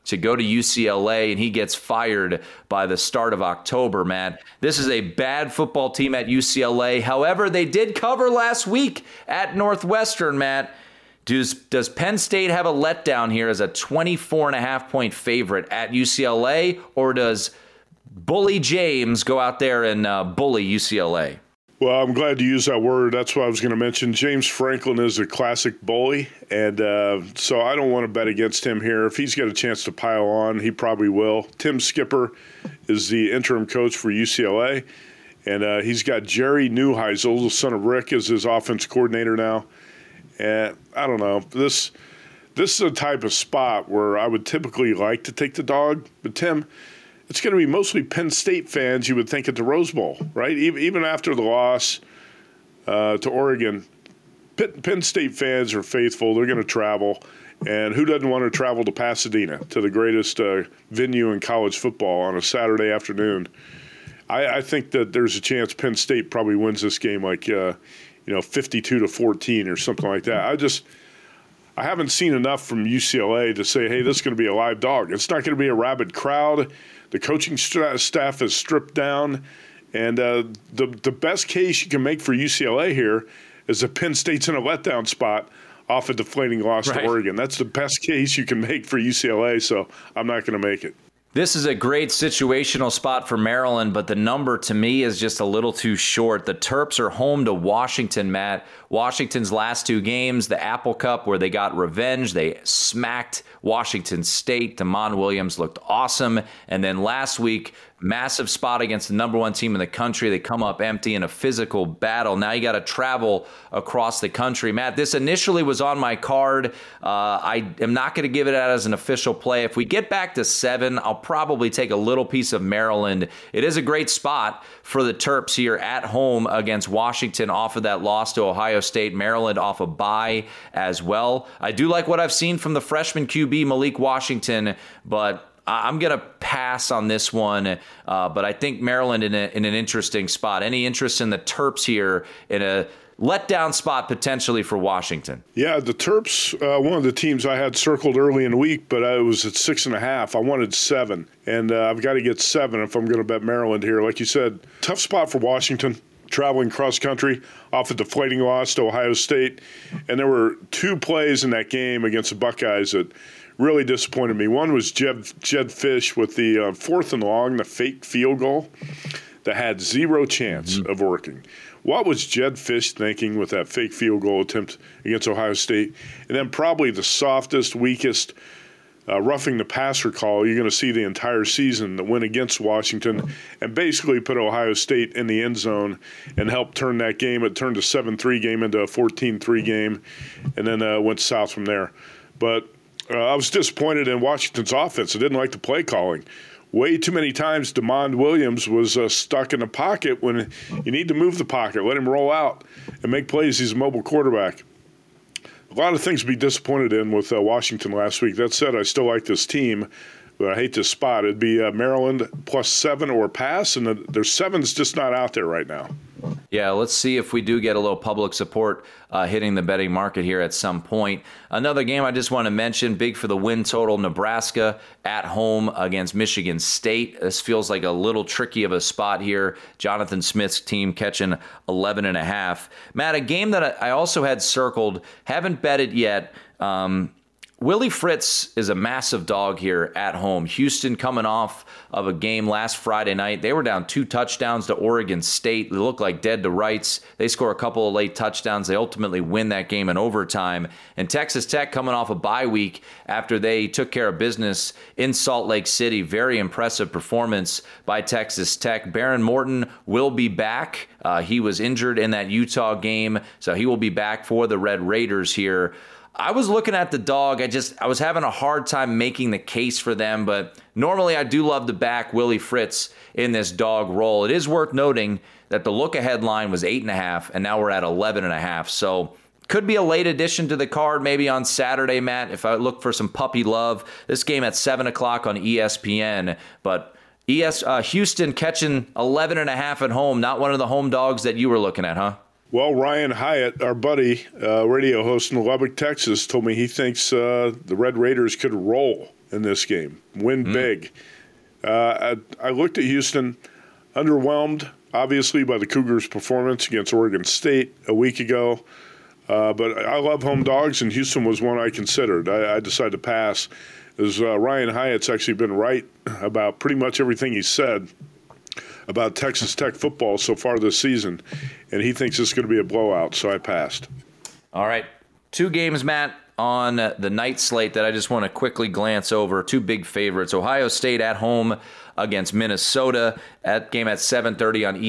to go to UCLA, and he gets fired by the start of October, Matt. This is a bad football team at UCLA. However, they did cover last week at Northwestern, Matt. Does Penn State have a letdown here as a 24.5-point favorite at UCLA, or does Bully James go out there and bully UCLA? Well, I'm glad you used that word. That's what I was going to mention. James Franklin is a classic bully, and so I don't want to bet against him here. If he's got a chance to pile on, he probably will. Tim Skipper is the interim coach for UCLA, and he's got Jerry Neuheisel, the son of Rick, as his offense coordinator now. And I don't know. This is a type of spot where I would typically like to take the dog, but Tim, it's going to be mostly Penn State fans, you would think, at the Rose Bowl, right? Even after the loss to Oregon, Penn State fans are faithful. They're going to travel. And who doesn't want to travel to Pasadena, to the greatest venue in college football on a Saturday afternoon? I think that there's a chance Penn State probably wins this game like 52-14 or something like that. I haven't seen enough from UCLA to say, hey, this is going to be a live dog. It's not going to be a rabid crowd. The coaching staff is stripped down. And the best case you can make for UCLA here is that Penn State's in a letdown spot off a deflating loss to Oregon. That's the best case you can make for UCLA, so I'm not going to make it. This is a great situational spot for Maryland, but the number to me is just a little too short. The Terps are home to Washington, Matt. Washington's last two games, the Apple Cup, where they got revenge. They smacked Washington State. Damon Williams looked awesome. And then last week, massive spot against the number one team in the country. They come up empty in a physical battle. Now you got to travel across the country. Matt, this initially was on my card. I am not going to give it out as an official play. If we get back to 7, I'll probably take a little piece of Maryland. It is a great spot for the Terps here at home against Washington off of that loss to Ohio State. Maryland off a bye as well. I do like what I've seen from the freshman QB Malik Washington, but I'm going to pass on this one, but I think Maryland in an interesting spot. Any interest in the Terps here in a letdown spot potentially for Washington? Yeah, the Terps, one of the teams I had circled early in the week, but I was at 6.5. I wanted 7, and I've got to get 7 if I'm going to bet Maryland here. Like you said, tough spot for Washington, traveling cross-country off a deflating loss to Ohio State. And there were 2 plays in that game against the Buckeyes that really disappointed me. One was Jed Fish with the 4th and long, the fake field goal that had zero chance of working. What was Jed Fish thinking with that fake field goal attempt against Ohio State? And then probably the softest, weakest roughing the passer call you're going to see the entire season, that went against Washington and basically put Ohio State in the end zone and helped turn that game. It turned a 7-3 game into a 14-3 game, and then went south from there. But I was disappointed in Washington's offense. I didn't like the play calling. Way too many times Damon Williams was stuck in the pocket when you need to move the pocket, let him roll out and make plays. He's a mobile quarterback. A lot of things to be disappointed in with Washington last week. That said, I still like this team, but I hate this spot. It'd be Maryland +7 or pass, and their 7's just not out there right now. Yeah, let's see if we do get a little public support hitting the betting market here at some point. Another game I just want to mention, big for the win total, Nebraska at home against Michigan State. This feels like a little tricky of a spot here. Jonathan Smith's team catching 11.5. Matt, a game that I also had circled, haven't bet it yet. Willie Fritz is a massive dog here at home. Houston coming off of a game last Friday night. They were down 2 touchdowns to Oregon State. They look like dead to rights. They score a couple of late touchdowns. They ultimately win that game in overtime. And Texas Tech coming off a bye week after they took care of business in Salt Lake City. Very impressive performance by Texas Tech. Baron Morton will be back. He was injured in that Utah game, so he will be back for the Red Raiders here. I was looking at the dog. I was having a hard time making the case for them, but normally I do love to back Willie Fritz in this dog role. It is worth noting that the look-ahead line was 8.5, and now we're at 11.5. So could be a late addition to the card, maybe on Saturday, Matt, if I look for some puppy love. This game at 7 o'clock on ESPN, but Houston catching 11.5 at home, not one of the home dogs that you were looking at, huh? Well, Ryan Hyatt, our buddy, radio host in Lubbock, Texas, told me he thinks the Red Raiders could roll in this game. Win big. I looked at Houston, underwhelmed, obviously, by the Cougars' performance against Oregon State a week ago. But I love home dogs, and Houston was one I considered. I decided to pass, as Ryan Hyatt's actually been right about pretty much everything he said about Texas Tech football so far this season, and he thinks it's going to be a blowout, so I passed. All right. 2 games, Matt, on the night slate that I just want to quickly glance over. 2 big favorites. Ohio State at home against Minnesota. That game at 7:30 on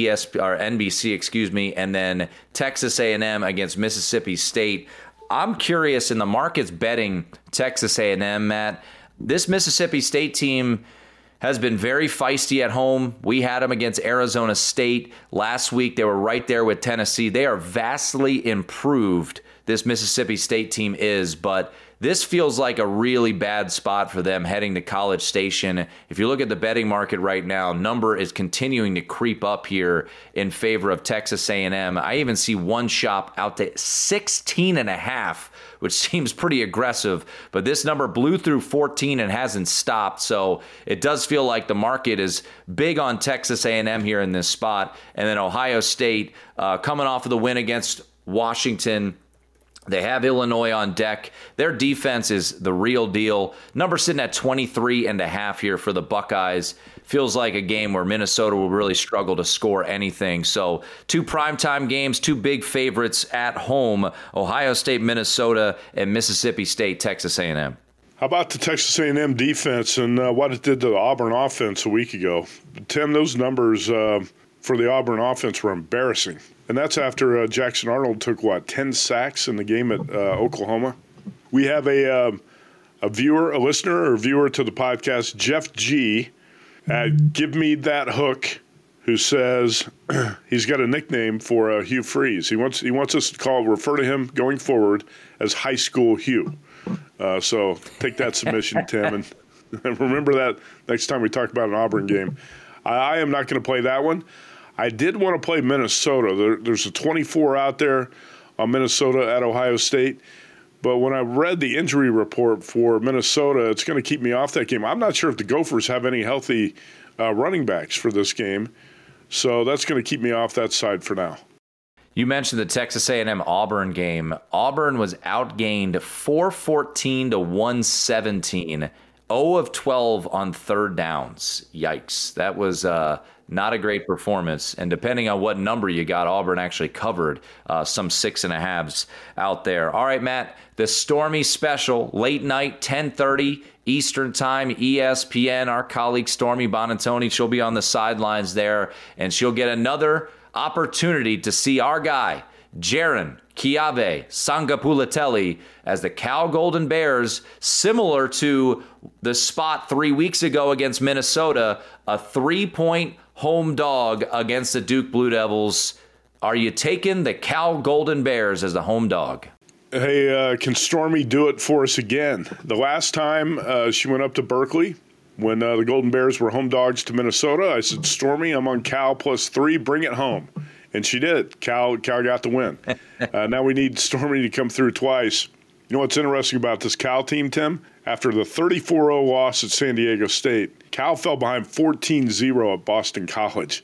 NBC, and then Texas A&M against Mississippi State. I'm curious, in the markets betting Texas A&M, Matt, this Mississippi State team has been very feisty at home. We had them against Arizona State last week. They were right there with Tennessee. They are vastly improved, this Mississippi State team is, but this feels like a really bad spot for them heading to College Station. If you look at the betting market right now, number is continuing to creep up here in favor of Texas A&M. I even see one shop out to 16.5, which seems pretty aggressive, but this number blew through 14 and hasn't stopped. So it does feel like the market is big on Texas A&M here in this spot. And then Ohio State coming off of the win against Washington. They have Illinois on deck. Their defense is the real deal. Number sitting at 23.5 here for the Buckeyes. Feels like a game where Minnesota will really struggle to score anything. So 2 primetime games, 2 big favorites at home. Ohio State, Minnesota, and Mississippi State, Texas A&M. How about the Texas A&M defense and what it did to the Auburn offense a week ago? Tim, those numbers for the Auburn offense were embarrassing. And that's after Jackson Arnold took, 10 sacks in the game at Oklahoma? We have a listener to the podcast, Jeff G. Give Me That Hook, who says he's got a nickname for Hugh Freeze. He wants us to refer to him going forward as High School Hugh. So take that submission, Tim, and remember that next time we talk about an Auburn game. I am not going to play that one. I did want to play Minnesota. There's a 24 out there on Minnesota at Ohio State. But when I read the injury report for Minnesota, it's going to keep me off that game. I'm not sure if the Gophers have any healthy running backs for this game. So that's going to keep me off that side for now. You mentioned the Texas A&M Auburn game. Auburn was outgained 414 to 117. 0 of 12 on third downs. Yikes. That was not a great performance. And depending on what number you got, Auburn actually covered some 6.5s out there. All right, Matt, the Stormy Special, late night, 10:30 Eastern Time, ESPN. Our colleague Stormy Bonantoni, she'll be on the sidelines there, and she'll get another opportunity to see our guy, Jaron Kiabe Sangapulatelli, as the Cal Golden Bears, similar to the spot 3 weeks ago against Minnesota, a 3-point home dog against the Duke Blue Devils. Are you taking the Cal Golden Bears as the home dog? Hey, can Stormy do it for us again? The last time she went up to Berkeley, when the Golden Bears were home dogs to Minnesota, I said, Stormy, I'm on Cal +3, bring it home. And she did. Cal got the win. Now we need Stormy to come through twice. You know what's interesting about this Cal team, Tim? After the 34-0 loss at San Diego State, Cal fell behind 14-0 at Boston College.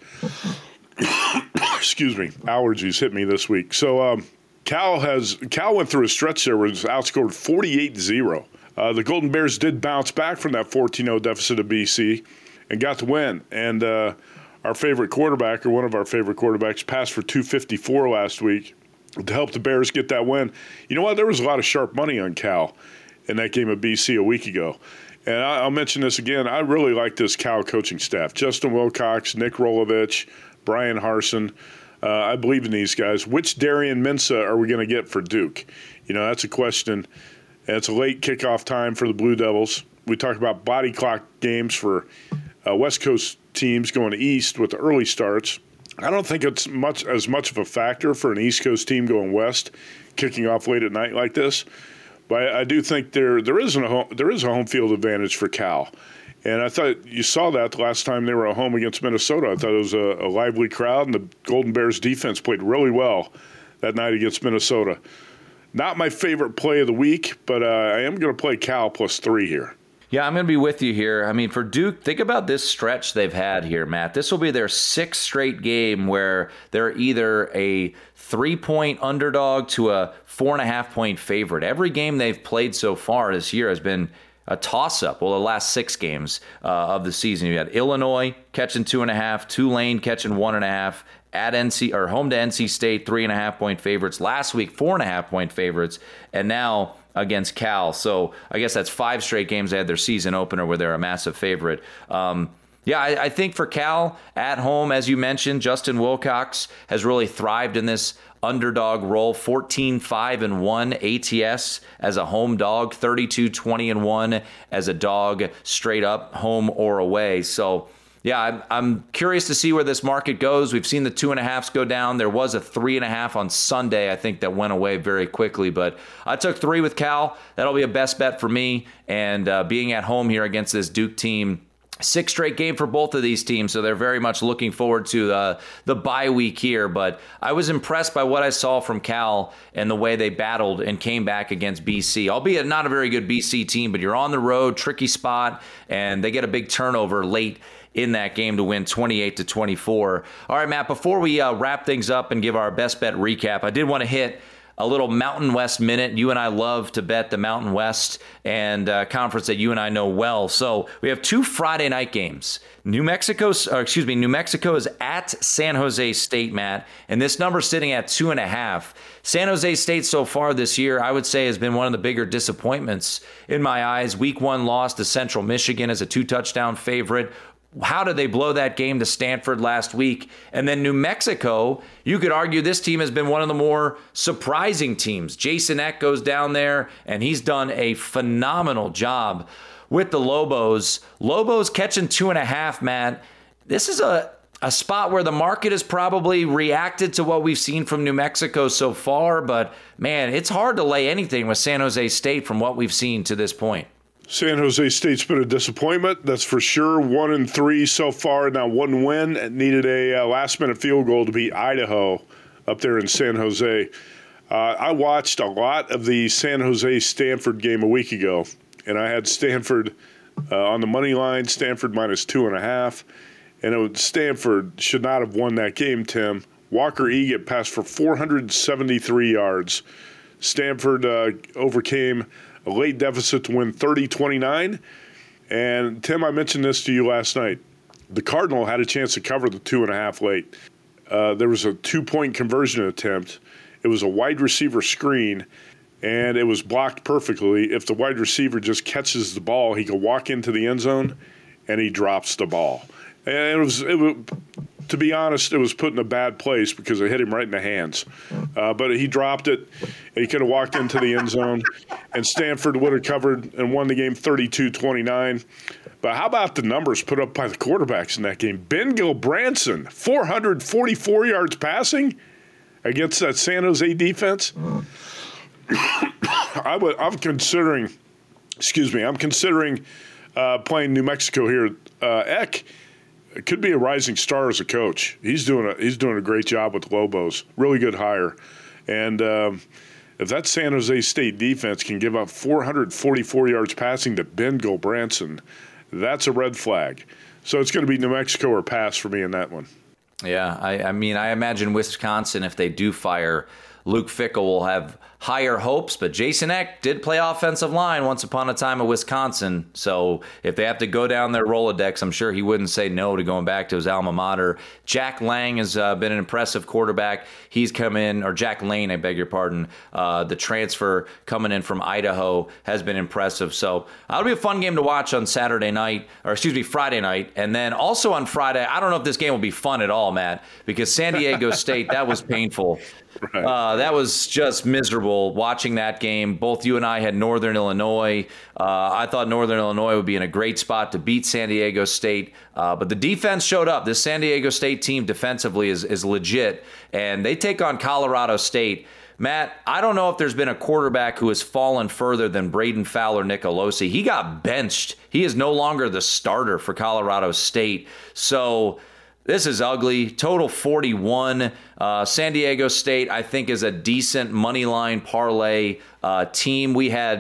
Excuse me. Allergies hit me this week. So Cal went through a stretch there where it was outscored 48-0. The Golden Bears did bounce back from that 14-0 deficit of BC and got the win. And our favorite quarterback, or one of our favorite quarterbacks, passed for 254 last week to help the Bears get that win. You know what? There was a lot of sharp money on Cal in that game at BC a week ago. And I'll mention this again. I really like this Cal coaching staff. Justin Wilcox, Nick Rolovich, Brian Harsin. I believe in these guys. Which Darian Mensah are we going to get for Duke? You know, that's a question. And it's a late kickoff time for the Blue Devils. We talk about body clock games for West Coast teams going east with the early starts. I don't think it's as much of a factor for an East Coast team going west, kicking off late at night like this. But I do think there is a home field advantage for Cal. And I thought you saw that the last time they were at home against Minnesota. I thought it was a lively crowd, and the Golden Bears defense played really well that night against Minnesota. Not my favorite play of the week, but I am going to play Cal +3 here. Yeah, I'm going to be with you here. I mean, for Duke, think about this stretch they've had here, Matt. This will be their 6th straight game where they're either a 3-point underdog to a 4.5-point favorite. Every game they've played so far this year has been a toss-up. Well, the last 6 games of the season, you had Illinois catching 2.5, Tulane catching 1.5, at NC or home to NC State, 3.5-point favorites. Last week, 4.5-point favorites, and now against Cal. So I guess that's 5 straight games they had their season opener where they're a massive favorite. I think for Cal at home, as you mentioned, Justin Wilcox has really thrived in this underdog role. 14-5-1 ATS as a home dog, 32-20-1 as a dog straight up home or away. So yeah, I'm curious to see where this market goes. We've seen the 2.5s go down. There was a 3.5 on Sunday, I think, that went away very quickly. But I took 3 with Cal. That'll be a best bet for me. And being at home here against this Duke team, 6th straight game for both of these teams, so they're very much looking forward to the bye week here. But I was impressed by what I saw from Cal and the way they battled and came back against BC, albeit not a very good BC team, but you're on the road, tricky spot, and they get a big turnover late in that game to win 28-24. All right, Matt, before we wrap things up and give our best bet recap, I did want to hit a little Mountain West minute. You and I love to bet the Mountain West and conference that you and I know well. So we have 2 Friday night games. New Mexico is at San Jose State, Matt, and this number's sitting at 2.5. San Jose State so far this year, I would say, has been one of the bigger disappointments in my eyes. Week 1 loss to Central Michigan as a 2-touchdown favorite. How did they blow that game to Stanford last week? And then New Mexico, you could argue this team has been one of the more surprising teams. Jason Eck goes down there, and he's done a phenomenal job with the Lobos. Lobos catching 2.5, Matt. This is a spot where the market has probably reacted to what we've seen from New Mexico so far, but, man, it's hard to lay anything with San Jose State from what we've seen to this point. San Jose State's been a disappointment, that's for sure. 1-3 so far, now 1 win. It needed a last-minute field goal to beat Idaho up there in San Jose. I watched a lot of the San Jose-Stanford game a week ago, and I had Stanford on the money line, Stanford minus 2.5, and Stanford should not have won that game, Tim. Walker Eget passed for 473 yards. Stanford overcame a late deficit to win 30-29. And, Tim, I mentioned this to you last night. The Cardinal had a chance to cover the 2.5 late. There was a 2-point conversion attempt. It was a wide receiver screen, and it was blocked perfectly. If the wide receiver just catches the ball, he could walk into the end zone, and he drops the ball. And it was to be honest, it was put in a bad place because it hit him right in the hands. But he dropped it, and he could have walked into the end zone, and Stanford would have covered and won the game 32-29. But how about the numbers put up by the quarterbacks in that game? Ben Gilbranson, 444 yards passing against that San Jose defense. I'm considering playing New Mexico here. Eck could be a rising star as a coach. He's doing a great job with the Lobos. Really good hire. And if that San Jose State defense can give up 444 yards passing to Ben Gilbranson, that's a red flag. So it's going to be New Mexico or pass for me in that one. Yeah, I mean, I imagine Wisconsin, if they do fire Luke Fickell, will have higher hopes, but Jason Eck did play offensive line once upon a time at Wisconsin. So if they have to go down their Rolodex, I'm sure he wouldn't say no to going back to his alma mater. Jack Lang has been an impressive quarterback. He's come in, or Jack Lane, I beg your pardon. The transfer coming in from Idaho has been impressive. So it'll be a fun game to watch on Friday night. And then also on Friday, I don't know if this game will be fun at all, Matt, because San Diego State, that was painful. Right. That was just miserable watching that game. Both you and I had Northern Illinois. I thought Northern Illinois would be in a great spot to beat San Diego State. But the defense showed up. This San Diego State team defensively is legit, and they take on Colorado State. Matt, I don't know if there's been a quarterback who has fallen further than Braden Fowler-Nicolosi. He got benched. He is no longer the starter for Colorado State. So this is ugly. Total 41. San Diego State, I think, is a decent money line parlay team. We had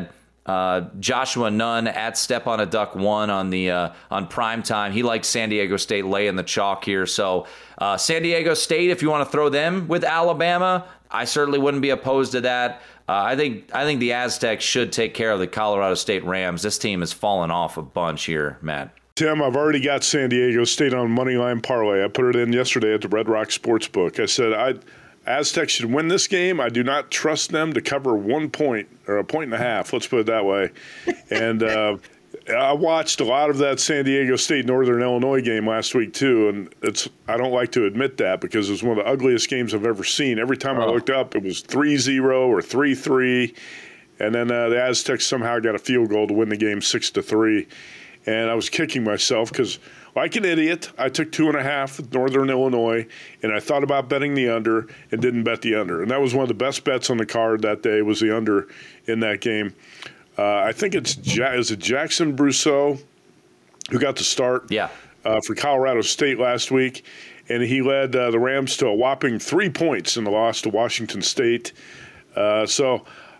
Joshua Nunn at Step on a Duck 1 on prime time. He likes San Diego State laying the chalk here. So San Diego State, if you want to throw them with Alabama, I certainly wouldn't be opposed to that. I think the Aztecs should take care of the Colorado State Rams. This team has fallen off a bunch here, Matt. Tim, I've already got San Diego State on Moneyline Parlay. I put it in yesterday at the Red Rock Sportsbook. I said Aztecs should win this game. I do not trust them to cover 1 point or 1.5 points. Let's put it that way. And I watched a lot of that San Diego State Northern Illinois game last week too, and I don't like to admit that because it was one of the ugliest games I've ever seen. Every time I looked up, it was 3-0 or 3-3, and then the Aztecs somehow got a field goal to win the game 6-3. And I was kicking myself because, like an idiot, I took 2.5 with Northern Illinois, and I thought about betting the under and didn't bet the under. And that was one of the best bets on the card that day was the under in that game. I think is it Jackson Brousseau who got the start for Colorado State last week, and he led the Rams to a whopping 3 points in the loss to Washington State. You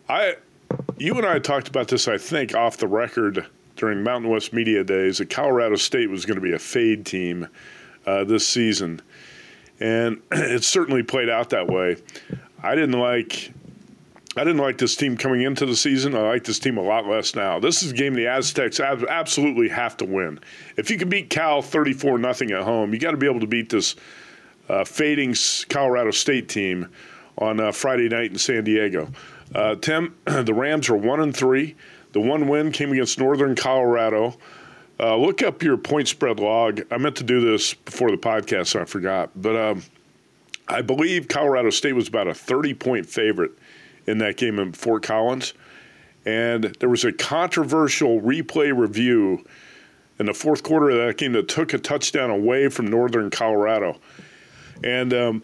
and I talked about this, I think, off the record during Mountain West Media Days, that Colorado State was going to be a fade team this season. And it certainly played out that way. I didn't like this team coming into the season. I like this team a lot less now. This is a game the Aztecs absolutely have to win. If you can beat Cal 34-0 at home, you got to be able to beat this fading Colorado State team on Friday night in San Diego. Tim, the Rams are 1-3. The one win came against Northern Colorado. Look up your point spread log. I meant to do this before the podcast, so I forgot. But I believe Colorado State was about a 30-point favorite in that game in Fort Collins. And there was a controversial replay review in the fourth quarter of that game that took a touchdown away from Northern Colorado. And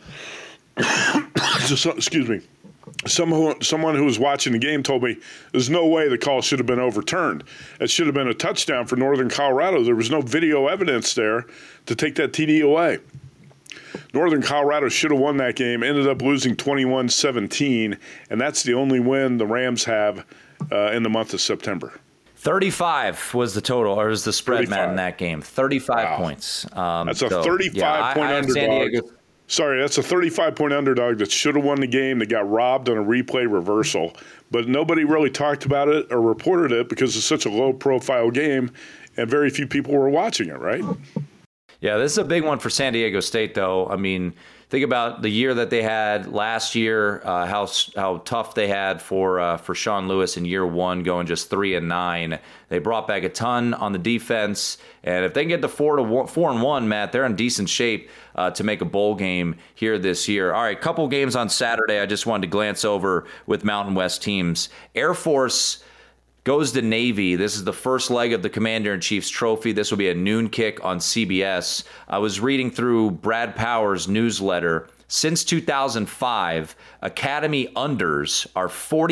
excuse me. Someone who was watching the game told me there's no way the call should have been overturned. It should have been a touchdown for Northern Colorado. There was no video evidence there to take that TD away. Northern Colorado should have won that game, ended up losing 21-17, and that's the only win the Rams have in the month of September. 35 was the total, or was the spread, Matt, in that game. 35 points. That's a 35-point underdog. Sorry, that's a 35-point underdog that should have won the game. That got robbed on a replay reversal. But nobody really talked about it or reported it because it's such a low-profile game, and very few people were watching it, right? Yeah, this is a big one for San Diego State, though. I mean, think about the year that they had last year, how tough they had for Sean Lewis in year one, going just 3-9. They brought back a ton on the defense, and if they can get to 4-1, Matt, they're in decent shape to make a bowl game here this year. All right, couple games on Saturday I just wanted to glance over with Mountain West teams. Air Force goes to Navy. This is the first leg of the Commander-in-Chief's Trophy. This will be a noon kick on CBS. I was reading through Brad Powers' newsletter. Since 2005, Academy unders are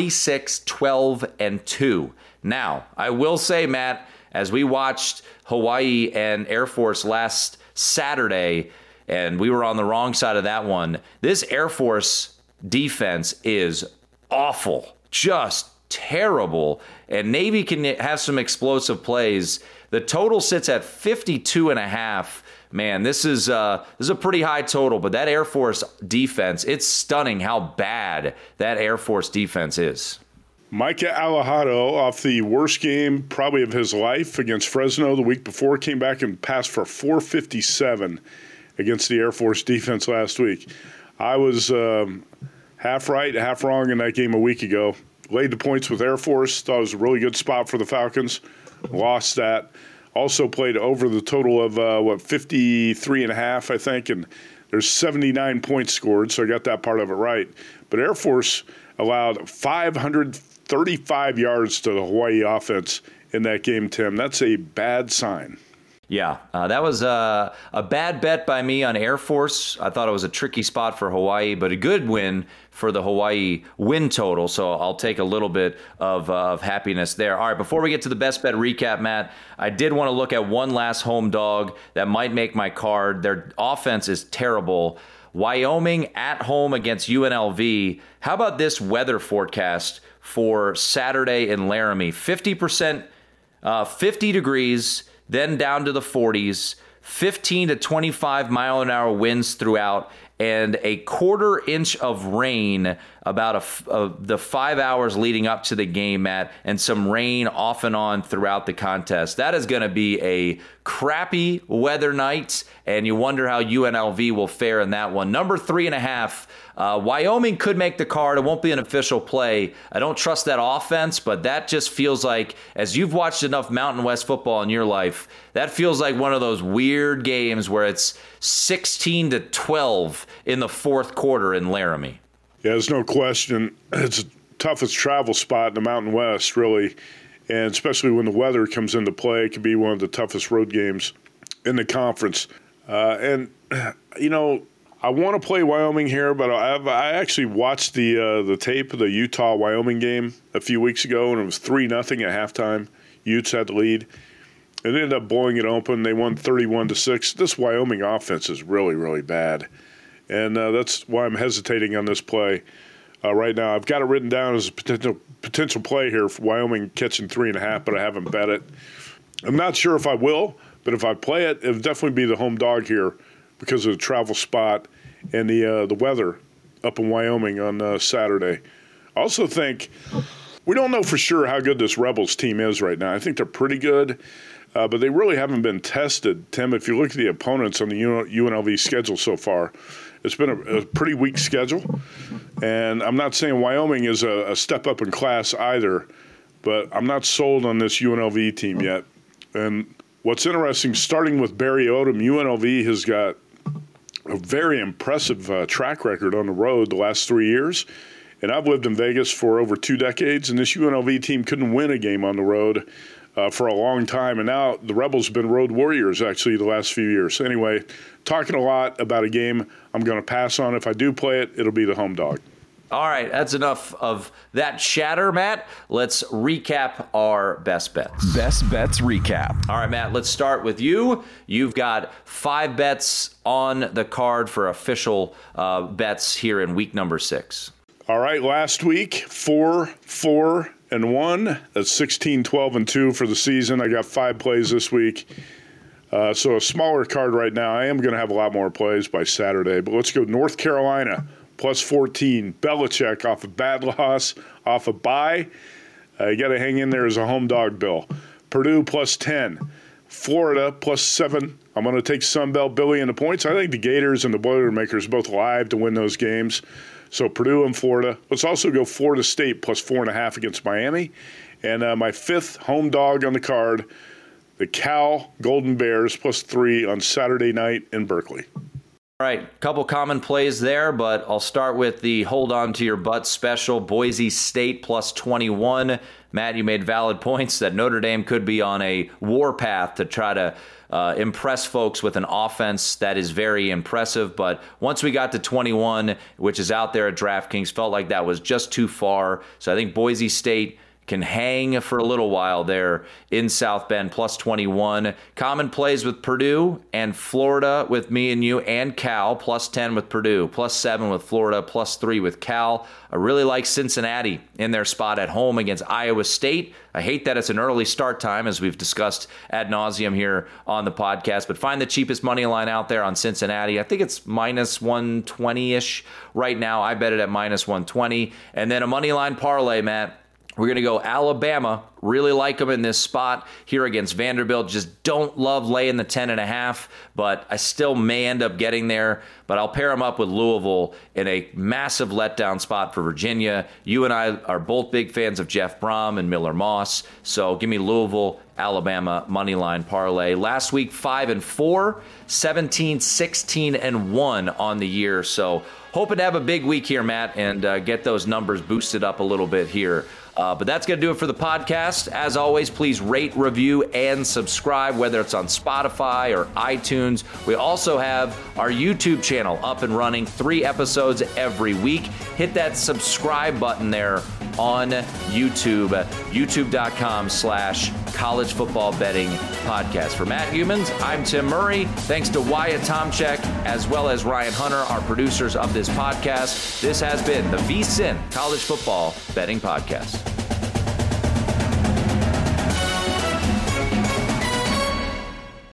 46-12-2. Now, I will say, Matt, as we watched Hawaii and Air Force last Saturday, and we were on the wrong side of that one, this Air Force defense is awful. Just terrible. And Navy can have some explosive plays. The total sits at 52.5. Man, this is a pretty high total, but that Air Force defense, it's stunning how bad that Air Force defense is. Micah Alejado, off the worst game probably of his life against Fresno the week before, came back and passed for 457 against the Air Force defense last week. I was half right, half wrong in that game a week ago. Laid the points with Air Force. Thought it was a really good spot for the Falcons. Lost that. Also played over the total of, 53.5, I think, and there's 79 points scored, so I got that part of it right. But Air Force allowed 535 yards to the Hawaii offense in that game, Tim. That's a bad sign. Yeah, that was a bad bet by me on Air Force. I thought it was a tricky spot for Hawaii, but a good win for the Hawaii win total. So I'll take a little bit of happiness there. All right, before we get to the best bet recap, Matt, I did want to look at one last home dog that might make my card. Their offense is terrible. Wyoming at home against UNLV. How about this weather forecast for Saturday in Laramie. 50%, 50 degrees, then down to the 40s, 15 to 25 mile an hour winds throughout, and a quarter inch of rain about the 5 hours leading up to the game, Matt, and some rain off and on throughout the contest. That is going to be a crappy weather night, and you wonder how UNLV will fare in that one. Number 3.5, Wyoming could make the card. It won't be an official play. I don't trust that offense, but that just feels like, as you've watched enough Mountain West football in your life, that feels like one of those weird games where it's 16-12 in the fourth quarter in Laramie. Yeah, there's no question. It's the toughest travel spot in the Mountain West, really, and especially when the weather comes into play, it can be one of the toughest road games in the conference. And I want to play Wyoming here, but I actually watched the tape of the Utah-Wyoming game a few weeks ago, and it was 3-0 at halftime. Utes had the lead. It ended up blowing it open. They won 31-6. This Wyoming offense is really, really bad. And that's why I'm hesitating on this play right now. I've got it written down as a potential play here for Wyoming catching 3.5, but I haven't bet it. I'm not sure if I will, but if I play it, it'll definitely be the home dog here because of the travel spot and the weather up in Wyoming on Saturday. I also think we don't know for sure how good this Rebels team is right now. I think they're pretty good. But they really haven't been tested, Tim. If you look at the opponents on the UNLV schedule so far, it's been a pretty weak schedule. And I'm not saying Wyoming is a step up in class either, but I'm not sold on this UNLV team yet. And what's interesting, starting with Barry Odom, UNLV has got a very impressive track record on the road the last 3 years. And I've lived in Vegas for over 2 decades, and this UNLV team couldn't win a game on the road for a long time, and now the Rebels have been road warriors, actually, the last few years. Anyway, talking a lot about a game I'm going to pass on. If I do play it, it'll be the home dog. All right, that's enough of that chatter, Matt. Let's recap our best bets. Best bets recap. All right, Matt, let's start with you. You've got 5 bets on the card for official bets here in week number 6. All right, last week, 4-4-1. That's 16-12-2 for the season. I got 5 plays this week. So a smaller card right now. I am going to have a lot more plays by Saturday. But let's go North Carolina, plus 14. Belichick off a bad loss, off a bye. You got to hang in there as a home dog, Bill. Purdue, plus 10. Florida, plus 7. I'm going to take Sunbelt Billy in the points. I think the Gators and the Boilermakers both live to win those games. So Purdue and Florida. Let's also go Florida State plus 4.5 against Miami. And my 5th home dog on the card, the Cal Golden Bears plus 3 on Saturday night in Berkeley. All right, couple common plays there, but I'll start with the hold on to your butt special, Boise State plus 21. Matt, you made valid points that Notre Dame could be on a warpath to try to impress folks with an offense that is very impressive. But once we got to 21, which is out there at DraftKings, felt like that was just too far. So I think Boise State can hang for a little while there in South Bend, plus 21. Common plays with Purdue and Florida with me and you, and Cal, plus 10 with Purdue, plus 7 with Florida, plus 3 with Cal. I really like Cincinnati in their spot at home against Iowa State. I hate that it's an early start time, as we've discussed ad nauseum here on the podcast, but find the cheapest money line out there on Cincinnati. I think it's minus 120-ish right now. I bet it at minus 120. And then a money line parlay, Matt. We're going to go Alabama. Really like them in this spot here against Vanderbilt. Just don't love laying the 10.5, but I still may end up getting there. But I'll pair them up with Louisville in a massive letdown spot for Virginia. You and I are both big fans of Jeff Brom and Miller Moss. So give me Louisville, Alabama, moneyline parlay. Last week, 5-4, 17-16-1 on the year. So hoping to have a big week here, Matt, and get those numbers boosted up a little bit here. But that's going to do it for the podcast. As always, please rate, review, and subscribe, whether it's on Spotify or iTunes. We also have our YouTube channel up and running, 3 episodes every week. Hit that subscribe button there on YouTube, youtube.com/college football betting podcast. For Matt Youmans, I'm Tim Murray. Thanks to Wyatt Tomczyk as well as Ryan Hunter, our producers of this podcast. This has been the VSiN College Football Betting Podcast.